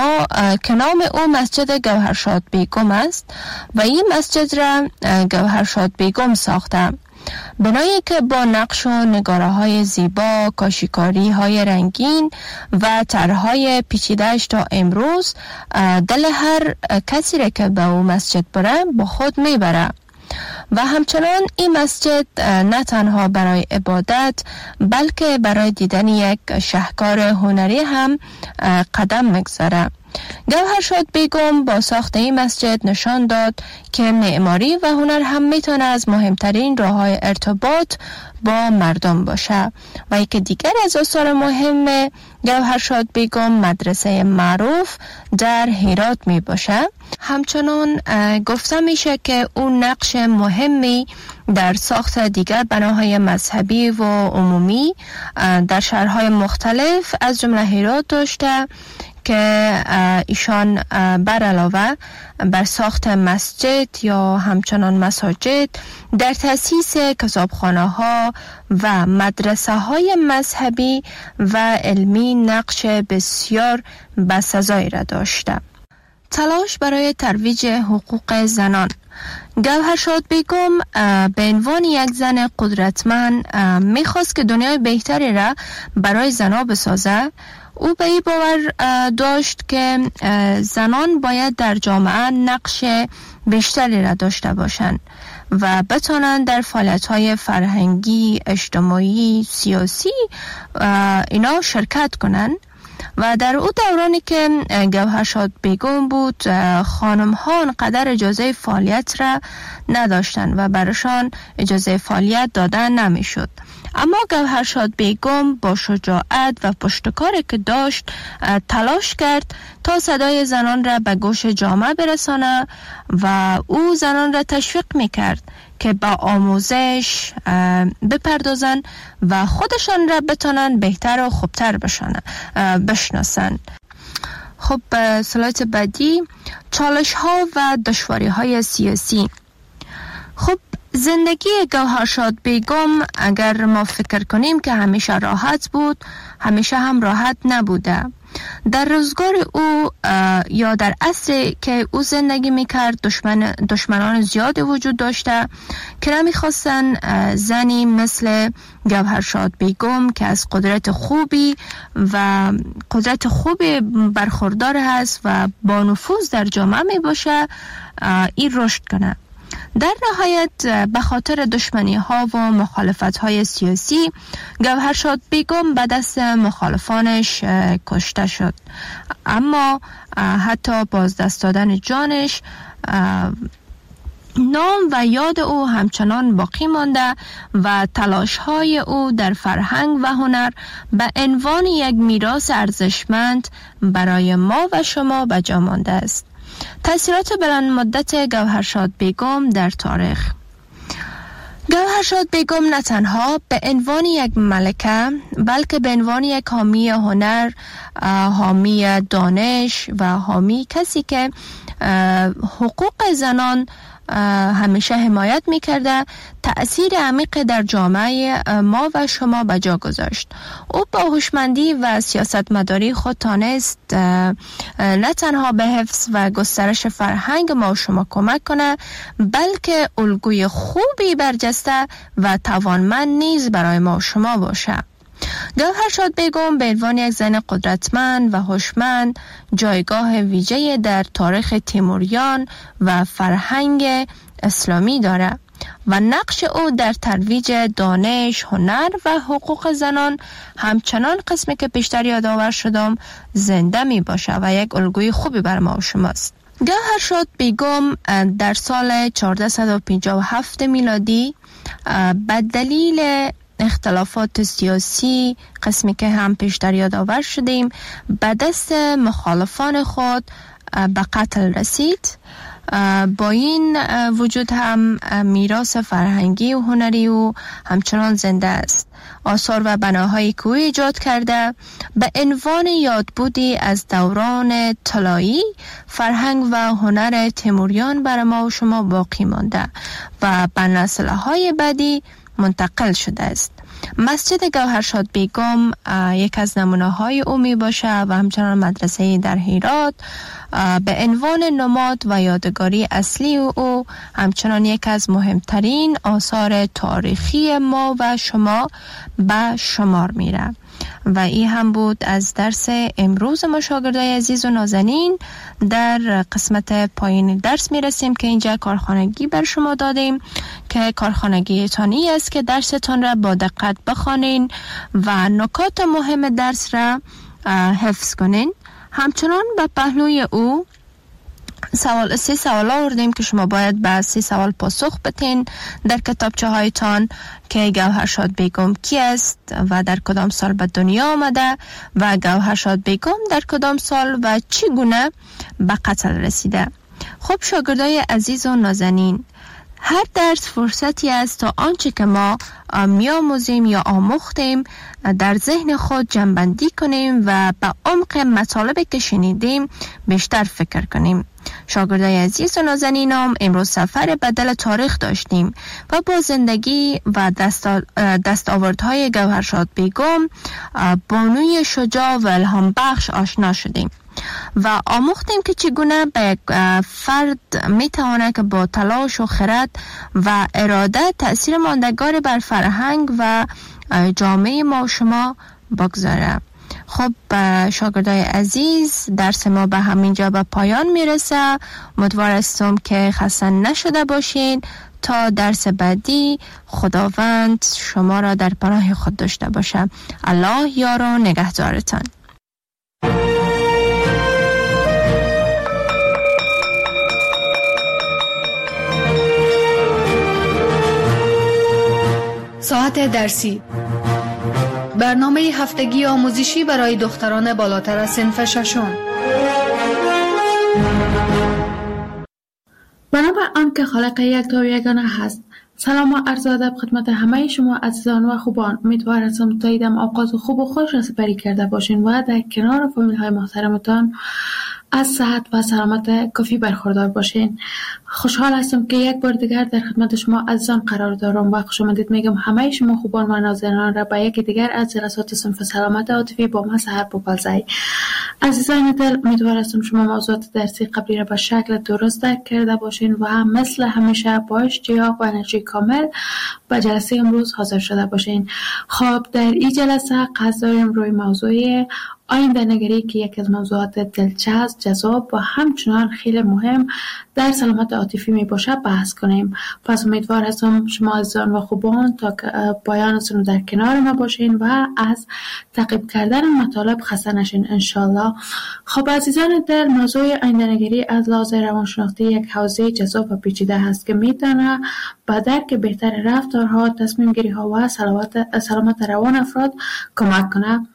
که نام او مسجد گوهرشاد بیگم است و این مسجد را گوهرشاد بیگم ساخته. بنایی که با نقش و نگاره های زیبا، کاشیکاری های رنگین و طرحهای پیچیده‌اش تا امروز دل هر کسی را که به او مسجد بره با خود میبره. و همچنان این مسجد نه تنها برای عبادت بلکه برای دیدن یک شاهکار هنری هم قدم میگذاره. گوهرشاد بیگم با ساخت این مسجد نشان داد که معماری و هنر هم میتونه از مهمترین راه‌های ارتباط با مردم باشه. و یکی دیگر از آثار مهم گوهرشاد بیگم مدرسه معروف در هرات می باشه. همچنان گفته میشه که اون نقش مهمی در ساخت دیگر بناهای مذهبی و عمومی در شهرهای مختلف از جمله هرات داشته که ایشان بر علاوه بر ساخت مسجد یا همچنان مساجد در تأسیس کتابخانه ها و مدرسه های مذهبی و علمی نقش بسیار بسزایی را داشته. تلاش برای ترویج حقوق زنان. گوهرشاد بیگم به عنوان یک زن قدرتمند میخواست که دنیای بهتری را برای زنان بسازه. او به این باور داشت که زنان باید در جامعه نقش بیشتری را داشته باشند و بتوانند در فعالیت‌های فرهنگی، اجتماعی، سیاسی اینا شرکت کنند. و در او دورانی که گوهرشاد بیگم بود خانم‌ها انقدر اجازه فعالیت را نداشتند و برشان اجازه فعالیت دادن نمیشد. اما گوهرشاد بیگم با شجاعت و پشتکاری که داشت تلاش کرد تا صدای زنان را به گوش جامعه برسانه و او زنان را تشویق میکرد که با آموزش بپردازن و خودشان را بتانن بهتر و خوبتر بشناسن. خب سلایت بعدی، چالش ها و دشواری های سیاسی. خب زندگی گوهرشاد بیگم اگر ما فکر کنیم که همیشه راحت بود، همیشه هم راحت نبوده. در روزگار او یا در عصری که او زندگی میکرد دشمنان زیادی وجود داشته که نمیخواستن زنی مثل گوهرشاد بیگم که از قدرت خوبی برخوردار هست و با نفوذ در جامعه می باشه این رشد کنه. در نهایت به خاطر دشمنی ها و مخالفت های سیاسی گوهرشاد بیگم به دست مخالفانش کشته شد، اما حتی بازدست دادن جانش نام و یاد او همچنان باقی مانده و تلاش های او در فرهنگ و هنر به عنوان یک میراث ارزشمند برای ما و شما به جا مانده است. تأثیرات بلند مدت گوهرشاد بیگم در تاریخ. گوهرشاد بیگم نه تنها به عنوان یک ملکه بلکه به عنوان یک حامی هنر، حامی دانش و حامی کسی که حقوق زنان همیشه حمایت میکرده تأثیر عمیق در جامعه ما و شما به جا گذاشت. او با هوشمندی و سیاستمداری خود تانست نه تنها به حفظ و گسترش فرهنگ ما و شما کمک کنه، بلکه الگوی خوبی برجسته و توانمند نیز برای ما و شما باشه. گوهرشاد بیگم به عنوان یک زن قدرتمند و هوشمند جایگاه ویژه‌ای در تاریخ تیموریان و فرهنگ اسلامی دارد و نقش او در ترویج دانش، هنر و حقوق زنان همچنان قسمی که پیشتر یادآور شدم زنده می باشه و یک الگوی خوبی بر ما و شماست. گوهرشاد بیگم در سال 1457 میلادی به دلیل اختلافات سیاسی قسمی که هم پیشتر یادآور شدیم به دست مخالفان خود به قتل رسید. با این وجود هم میراث فرهنگی و هنری او همچنان زنده است. آثار و بناهایی که او ایجاد کرده به عنوان یادبودی از دوران طلایی فرهنگ و هنر تیموریان بر ما و شما باقی مانده و به نسل‌های بعدی منتقل شده است. مسجد گوهرشاد بیگم یک از نمونه‌های او می باشه و همچنان مدرسه در هرات به عنوان نماد و یادگاری اصلی او همچنان یک از مهمترین آثار تاریخی ما و شما به شمار میره. و این هم بود از درس امروز ما شاگردای عزیز و نازنین. در قسمت پایین درس میرسیم که اینجا کارخانگی بر شما دادیم که کارخانگی تانی است که درستان را با دقت بخوانین و نکات مهم درس را حفظ کنین. همچنان به پهلوی او 3 سوال آوردیم که شما باید به 3 سوال پاسخ بدین در کتابچه هایتان که گوهرشاد بیگم کی است و در کدام سال به دنیا آمده و گوهرشاد بیگم در کدام سال و چگونه به قتل رسیده. خب شاگردای عزیز و نازنین، هر درس فرصتی است تا آنچه که ما می‌آموزیم یا آموختیم در ذهن خود جمع‌بندی کنیم و به عمق مطالبی که شنیدیم بیشتر فکر کنیم. شاگردای عزیز و نازنینم، امروز سفر بدل تاریخ داشتیم و با زندگی و دستاوردهای گوهرشاد بیگم، بانوی شجاع و الهام بخش آشنا شدیم و آموختیم که چگونه به یک فرد میتواند که با تلاش و خرد و اراده تأثیر ماندگار بر فرهنگ و جامعه ما و شما بگذاره. خب شاگردای عزیز، درس ما به همینجا به پایان میرسه. امیدوار هستم که خسته نشده باشین. تا درس بعدی خداوند شما را در پناه خود داشته باشه. الله یار و نگهدارتان. ساعت درسی، برنامه هفتگی آموزشی برای دختران بالاتر از صنف ششم. بنابر آنکه خالق یک تا یگانه هست، سلام و عرض ادب خدمت همه شما عزیزان و خوبان. امیدوار هستم تا ایدم آغاز خوب و خوش را سپری کرده باشین و در کنار فامیل های محترمتان از صحت و سلامت کافی برخوردار باشین. خوشحال هستم که یک بار دیگر در خدمت شما عزیزان قرار دارم و خوش آمدید میگم همه شما خوبان و نازنینان را به یکی دیگر از جلسات صنف سلامت عاطفی با من سحر بوپلزئی. عزیزان دل، امیدوار هستم شما موضوعات درسی قبلی را به شکل درست درک کرده باشین و هم مثل همیشه با اشتیاق و انرژی کامل به جلسه امروز حاضر شده باشین. خب در این جلسه قصد داریم روی موضوع آینده نگری که یکی از موضوعات دلچسب، جذاب و همچنان خیلی مهم در سلامت عاطفی می باشه بحث کنیم. پس امیدوار هستم شما عزیزان و خوبان تا پایانتون در کنار ما باشین و از تعقیب کردن مطالب خسته نشین انشالله. خب عزیزان دل، موضوع آینده نگری از لحاظ روانشناختی یک حوزه جذاب و پیچیده هست که میتونه به درک بهتر رفتارها، تصمیم گیری ها و سلامت روان افراد کمک کنه.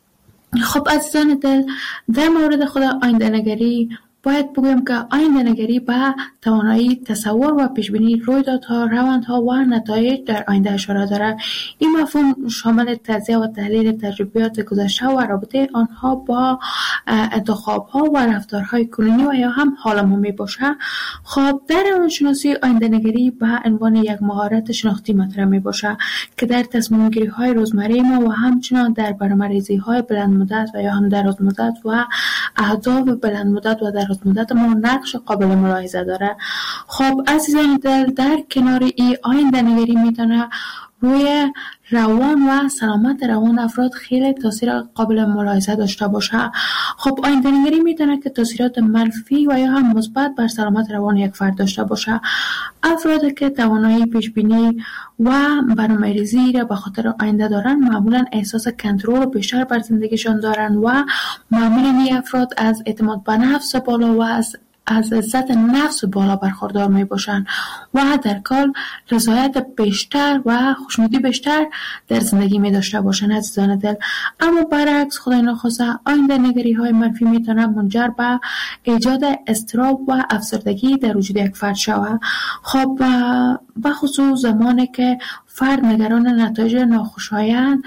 خب عزیزان دل، در مورد خود آینده نگری باید بگویم که آینده نگری به توانایی تصور و پیشبینی رویدادها، روندها و نتایج در آینده اشاره داره. این مفهوم شامل تجزیه و تحلیل تجربیات گذشته و رابطه آنها با انتخابها و رفتارهای کنونی و یا هم حال ما می باشه. خب در روانشناسی آینده نگری به عنوان یک مهارت شناختی مطرح می باشه که در تصمیم گیری های روزمره ما و همچنان در برنامه‌ریزی های بلند مدت و یا هم دراز مدت و اهداف بلند مدت و دراز مدت ما نقش قابل ملاحظه داره. خب عزیزان دل، در کنار این آینده نگری میتونه روی روان و سلامت روان افراد خیلی تاثیر قابل ملاحظه داشته باشه. خب آینده نگری میتونه که تاثیرات منفی و یا هم مثبت بر سلامت روان یک فرد داشته باشه. افرادی که توانایی پیش بینی و برنامه‌ریزی را به خاطر آینده دارن معمولا احساس کنترل بیشتر بر زندگیشان دارن و معمولا این افراد از اعتماد به نفس بالا و از عزت نفس بالا برخوردار می باشند و در کل رضایت بیشتر و خوشنودی بیشتر در زندگی می داشته باشند عزیزان دل. اما برعکس خدای نخواسته آینده نگری های منفی می تونه منجر به ایجاد اضطراب و افسردگی در وجود یک فرد شود. خب به خصوص زمانی که فرد نگران نتایج ناخوشایند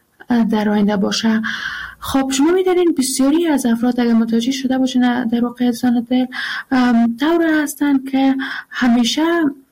در آینده باشه. خب شما می‌دانید بسیاری از افراد اگر متوجه شده باشن در واقع انسان دل طور هستند که همیشه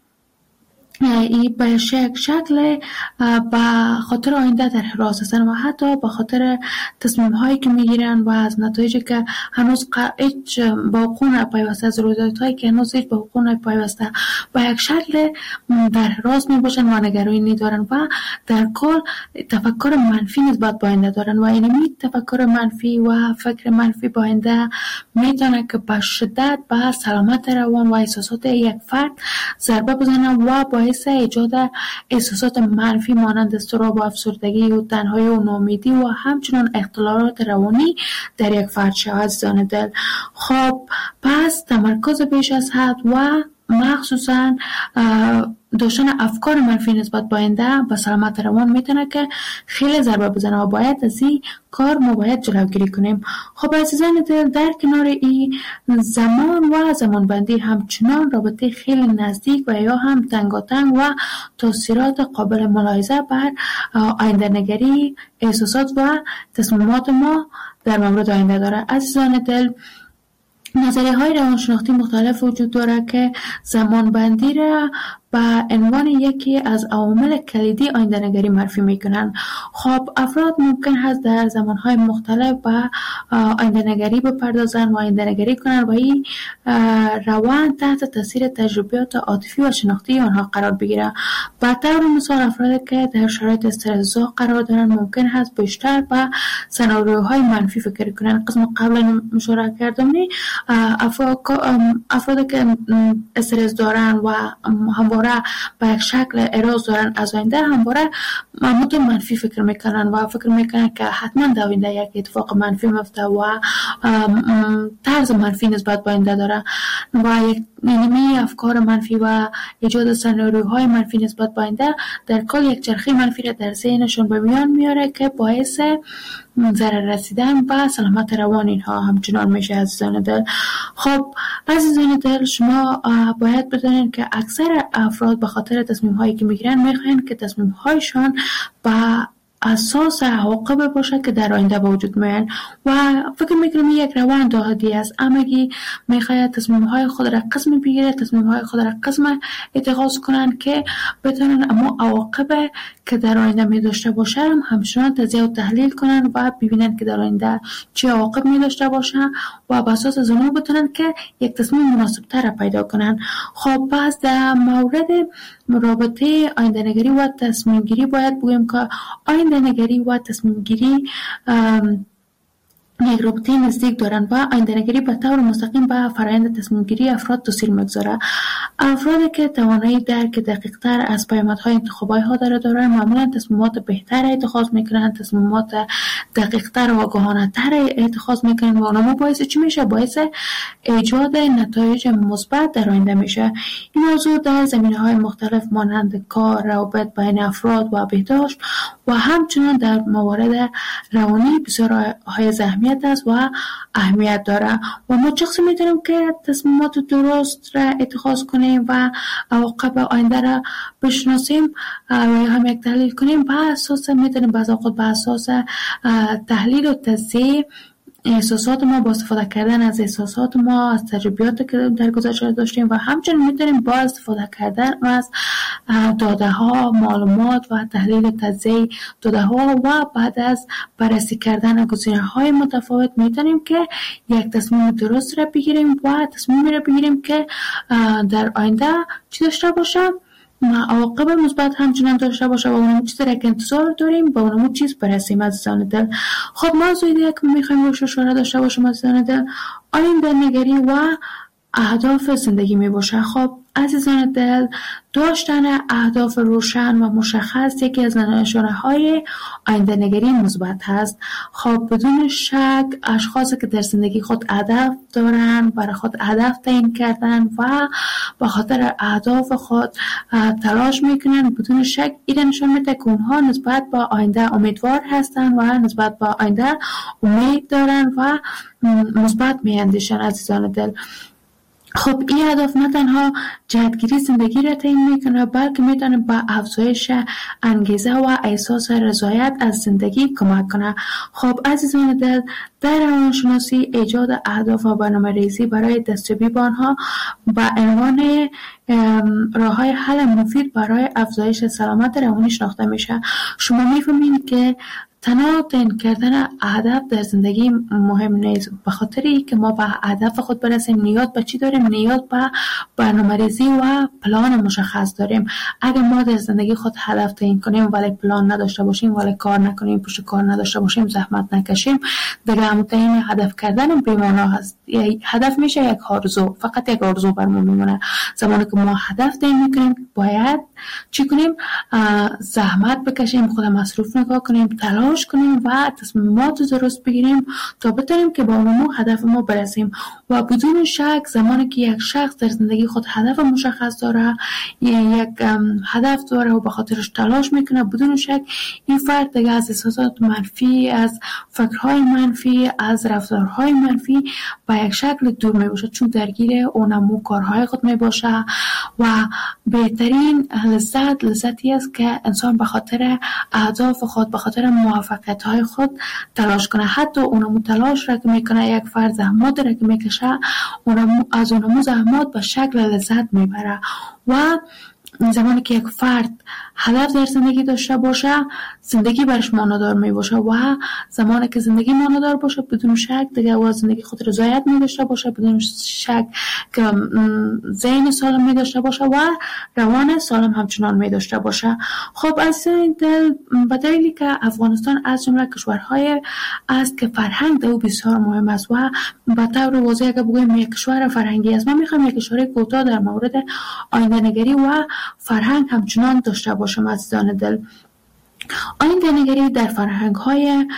به شکل به خاطر آینده در حراس هستن و حتی به خاطر تصمیم هایی که میگیرن و از نتایجی که هنوز هیچ به وقوع نپیوسته، از رویدادهایی که هنوز هیچ به وقوع نپیوسته به یک شکل در حراس می باشن و نگرانی دارن و در کل تفکر منفی نسبت به آینده دارن و اینمی تفکر منفی و فکر منفی به آینده میتونه که به شدت به سلامت روان و احساسات یک فرد ضربه بزنه و باعث ایجاد احساسات منفی مانند اضطراب و افسردگی و تنهایی و ناامیدی و همچنین اختلالات روانی در یک فرد شود عزیزان دل. خب پس تمرکز بیش از حد و مخصوصا داشتن افکار منفی نسبت به آینده و سلامت روان میتونه که خیلی ضربه بزنه و باید از این کار ما باید جلوگیری کنیم. خب عزیزان دل، در کنار این زمان و زمانبندی همچنان رابطه خیلی نزدیک و یا هم تنگاتنگ و تاثیرات قابل ملاحظه بر آینده نگری، احساسات و تصمیمات ما در مورد آینده داره عزیزان دل. نظریه های روانشناختی مختلف وجود داره که زمانبندی را به عنوان یکی از عوامل کلیدی آینده نگری معرفی میکنن. خب افراد ممکن هست در زمانهای مختلف به آینده نگری بپردازن و آینده نگری کنن و این روان تحت تاثیر تجربیات عاطفی و شناختی آنها قرار بگیره. به طور مثال افرادی که در شرایط استرس‌زا قرار دارن ممکن هست بیشتر به سناریوهای منفی فکر کنن. قسم قبلا اشاره کردم افرادی که استرس دارن و همواره به یک شکل اراز دارن از آینده همواره متون منفی فکر میکنن و فکر میکنن که حتما در آینده یک اتفاق منفی میفته و طرز منفی نسبت به آینده داره و یک اینمی افکار منفی و ایجاد سناریوهای منفی نسبت به آینده در کل یک چرخه منفی را در ذهنشون به میان میاره که باعث ضرر رسیدن به سلامت روان اینها همچنان میشه عزیزان دل. خب عزیزان دل، شما باید بدونید که اکثر افراد به خاطر تصمیم هایی که میگیرن میخواین که تصمیم هایشان به اساس عواقب باشه که در آینده به وجود میان و فکر میکنم یک روند عادی است. امگی میخواید تصمیم های خود را قسم بگیره، تصمیم های خود را قسم اتخاذ کنن که بتونن اما عواقب که در آینده می داشته باشه همچنان تجزیه و تحلیل کنن و ببینن که در آینده چه عواقب می داشته باشه و بر اساس از اون بتونن که یک تصمیم مناسب تر پیدا کنن. خب پس در مورد رابطه آینده نگری و تصمیم گیری باید بگیم که آینده نگری و تصمیم گیری یک رابطه نزدیک دارند و آینده‌نگری به طور مستقیم به فرآیند تصمیم‌گیری افراد تاثیر می‌گذارد. افرادی که توانایی درک دقیق‌تر از پیامدهای انتخاب‌ها دارند معمولاً تصمیمات بهتر اتخاذ می‌کنند، تصمیمات دقیق‌تر و آگاهانه‌تر اتخاذ می‌کنند و اونم باعث چی میشه؟ باعث ایجاد نتایج مثبت در آینده میشه. این موضوع در زمینه‌های مختلف مانند کار، روابط بین افراد و بهداشت و همچنین در موارد روانی بسیار حائز اهمیت است و اهمیت داره و ما شخصی میتونیم که تصمیمات درست را اتخاذ کنیم و عواقب آینده را بشناسیم و هم یک تحلیل کنیم. به اساس میتونیم بعض اوقات به اساس تحلیل و تجزیه احساسات ما با استفاده کردن از احساسات ما، از تجربیاتی که در گذشته داشتیم و همچنین میتونیم با استفاده کردن از داده ها، معلومات و تحلیل تجزیه داده ها و بعد از بررسی کردن گزینه های متفاوت میتونیم که یک تصمیم درست را بگیریم و تصمیمی را بگیریم که در آینده چی داشته باشه، عواقب مثبت همچنان داشته باشه و اونمون چیزی را که انتظار داریم با اونمون چیز برسیم. عزیزان دل، خب موضوع دیگه که میخوایم روش اشاره داشته باشیم عزیزان دل، آینده نگری و اهداف زندگی می باشه. خب عزیزان دل، داشتن اهداف روشن و مشخص یکی از نشانه‌های آینده نگری مثبت هست. خب بدون شک اشخاصی که در زندگی خود هدف دارن، برای خود هدف تعیین کردن و به خاطر اهداف خود تلاش میکنن، بدون شک این نشان میده که اونها نسبت به آینده امیدوار هستن و نسبت به آینده امید دارن و مثبت میاندیشن. عزیزان دل، خب این هدف نه تنها جهتگیری زندگی را تعیین میکنه بلکه میتونه به افزایش انگیزه و احساس رضایت از زندگی کمک کنه. خب عزیزان دل، در روانشناسی ایجاد اهداف و برنامه‌ریزی برای دستیابی به آنها به عنوان راه‌های حل مفید برای افزایش سلامت روانی شناخته میشه. شما میفهمید که تنها تعیین کردن هدف در زندگی مهم نیست، به خاطری که ما به هدف خود برسیم نیاز به چی داریم؟ نیاز به برنامه‌ریزی و پلان مشخص داریم. اگر ما در زندگی خود هدف تعیین کنیم ولی پلان نداشته باشیم، ولی کار نکنیم، پشت کار نداشته باشیم، زحمت نکشیم، دیگه همون تعیین هدف کردن بی‌معنا هست. هدف میشه یک آرزو، فقط یک آرزو برمون میمونه. زمانی که ما هدف تعیین میکنیم باید چی کنیم؟ زحمت بکشیم، خود مصروف نگاه کنیم، تلاش کنیم و تصمیمات درست بگیریم تا بتونیم که با اون هدف ما برسیم. و بدون شک زمانی که یک شخص در زندگی خود هدف مشخص داره، یک هدف داره و به خاطرش تلاش میکنه، بدون شک این فرد دیگه از احساسات منفی، از فکرهای منفی، از رفتارهای منفی به یک شکل دور میباشه، چون درگیر اونمو کارهای خود میباشه و بهترین لذتی است که انسان به خاطر اهداف خود، به خاطر موفقیت‌های خود تلاش کنه. حتی اونمو تلاش را که میکنه، یک فرد زحمات را که میکشه، از اونمو زحمات به شکل لذت میبره. و زمانی که یک فرد هدف در زندگی داشته باشه، زندگی برش معنادار می باشه و زمانی که زندگی معنادار باشه بدون شک دیگه و زندگی خود رضایت می داشته باشه، بدون شک که ذهن سالم می داشته باشه و روان سالم همچنان می داشته باشه. خب از به دلیلی که افغانستان از جمله کشورهای است که فرهنگ او بسیار مهم است و به طور واضح اگه بگویم یک کشور فرهنگی است، من میخوام یک اشاره کوتاه در مورد آینده نگری و فرهنگ همچنان داشته باشم. عزیزان دل، آینده نگری در فرهنگ‌های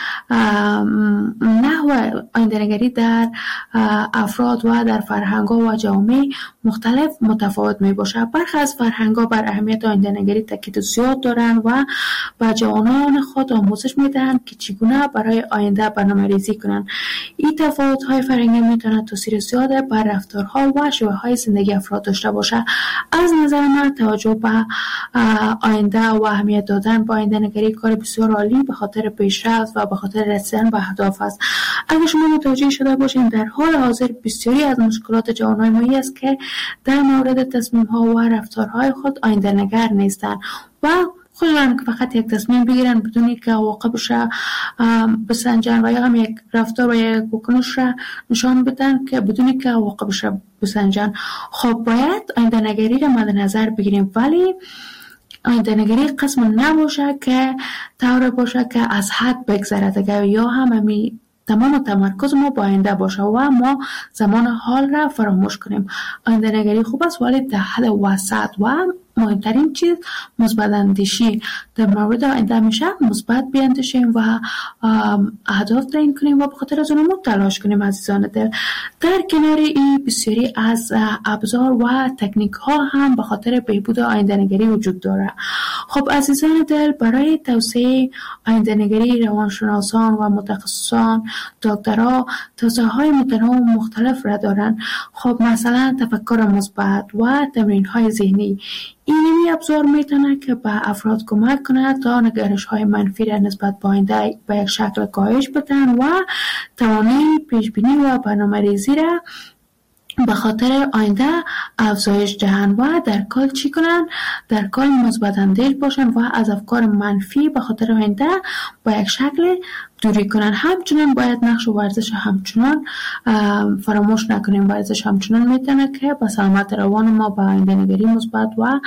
نحو آینده نگری در افراد و در فرهنگ‌ها و جوامع مختلف متفاوت می‌باشد. برخی از فرهنگ‌ها بر اهمیت آینده نگری تاکید زیاد دارند و به جوانان خود آموزش می‌دهند که چگونه برای آینده برنامه‌ریزی کنند. این تفاوت‌های فرهنگی می‌تواند تاثیر زیاد بر رفتارها و شیوه‌های زندگی افراد داشته باشد. از نظر من توجه به آینده و اهمیت دادن به آینده نگری کار بسیار عالی به خاطر پیشرفت و به خاطر رسیدن به اهداف است. اگر شما متوجه شده باشید در حال حاضر بسیاری از مشکلات جوانان ما است که در مورد تصمیم‌ها و رفتارهای خود آینده نگر نیستند و خودشان که فقط یک تصمیم بگیرن بدون اینکه عواقبش را بسنجن و یا هم یک رفتار و یک واکنش را نشان بدن که بدون اینکه عواقبش را بسنجن. خب باید آینده نگری را مد نظر بگیریم، ولی آینده نگری قسم نباشه که طور باشه که از حد بگذره دیگه، یا هم تمام تمرکز ما با آینده باشه و ما زمان حال را فراموش کنیم. آینده نگری خوب است ولی در حد وسط و مهمترین چیز مثبت اندیشی در مورد آینده میشه مثبت بیاندیشیم و اهداف تعیین کنیم و به خاطر از اونها تلاش کنیم. عزیزان دل، در کنار این بسیاری از ابزار و تکنیک ها هم به خاطر بهبود آینده نگری وجود داره. خب عزیزان دل، برای توسعه آینده نگری روانشناسان و متخصصان دکترها توسعه های متنوع و مختلف را دارن. خب مثلا تفکر مثبت و تمرین های ذهنی، این ابزار میتونه که به افراد کمک کنه تا نگرش های منفی را نسبت به آینده به یک شکل کاهش بدن و توانایی پیش بینی و برنامه‌ریزی را به خاطر آینده افزایش دهن و در کل چی کنن؟ در کل مثبت اندیش باشن و از افکار منفی به خاطر آینده با یک شکل دوری کنن. همچنان باید نقش ورزش همچنان فراموش نکنیم. ورزش همچنان میتونه که به سلامت روان ما به آینده نگری مثبت و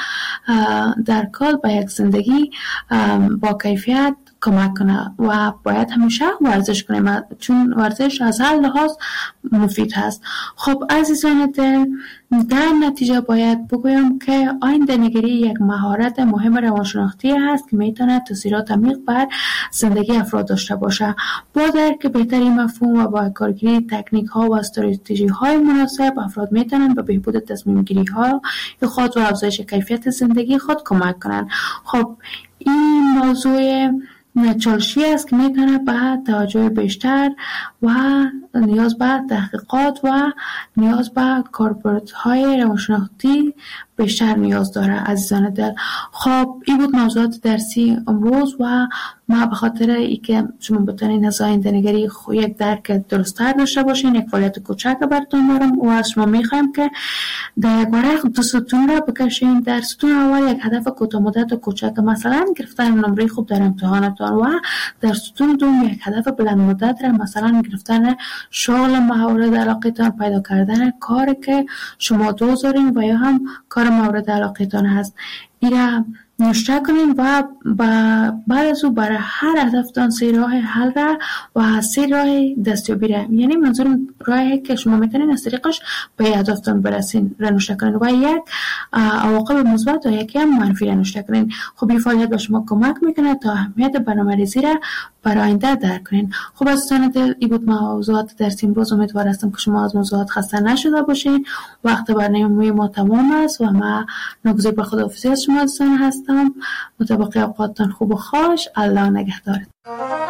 در کل به یک زندگی با کیفیت کمک کنه و باید همیشه ورزش کنیم چون ورزش از هر لحاظ مفید هست. خب عزیزان دل، در نتیجه باید بگویم که آینده نگری یک مهارت مهم روانشناختی هست که میتونه تاثیرات عمیق بر زندگی افراد داشته باشه. با درک بهتری مفهوم و با کارگیری تکنیک ها و استراتژی های مناسب افراد میتونن به بهبود تصمیم گیری ها خود و افزایش کیفیت زندگی خود کمک کنن. خب این موضوع چالشی است که میتونه به توجه بیشتر و نیاز به تحقیقات و نیاز به کاربردهای روانشناختی بیشتر نیاز داره. عزیزان دل، خب این بود موضوعات درسی امروز و ما به خاطر اینکه شما بتونین از آینده نگری یک درک درست‌تر داشته باشین یک فعالیت کوچک براتون دارم و از شما میخوایم که در یک ورق 2 ستون را بکشین. در ستون اول یک هدف کوتاه مدت و کوچک، مثلا گرفتن نمره خوب در امتحانتان، و در ستون دوم یک هدف بلند مدت را، مثلا گرفتن شغل مورد علاقتان، پیدا کردن کاری که شما دوست دارین و یا هم کار مورد علاقتان هست. این نوشته کنین و بعد از او برای هر هدفتان 3 راه حل را و 3 راه دستیابی را، یعنی منظور راهی که شما میتونین از طریقش به هدفتان برسین را نوشته کنین و یک عواقب مثبت و یکی هم منفی را نوشته کنین. خب این فعالیت به شما کمک میکنه تا اهمیت برنامه‌ریزی را برای آینده درک کنین. خب عزیزان دل، این بود موضوعات درس امروز. امیدوار هستم که شما از موضوعات خسته نشده باشین. وقت برنامه ما تمام است و ما ناگزیر به خداحافظی از شما عزیزان هستم. مطابق اوقاتتان خوب و خوش. الله نگهدارت.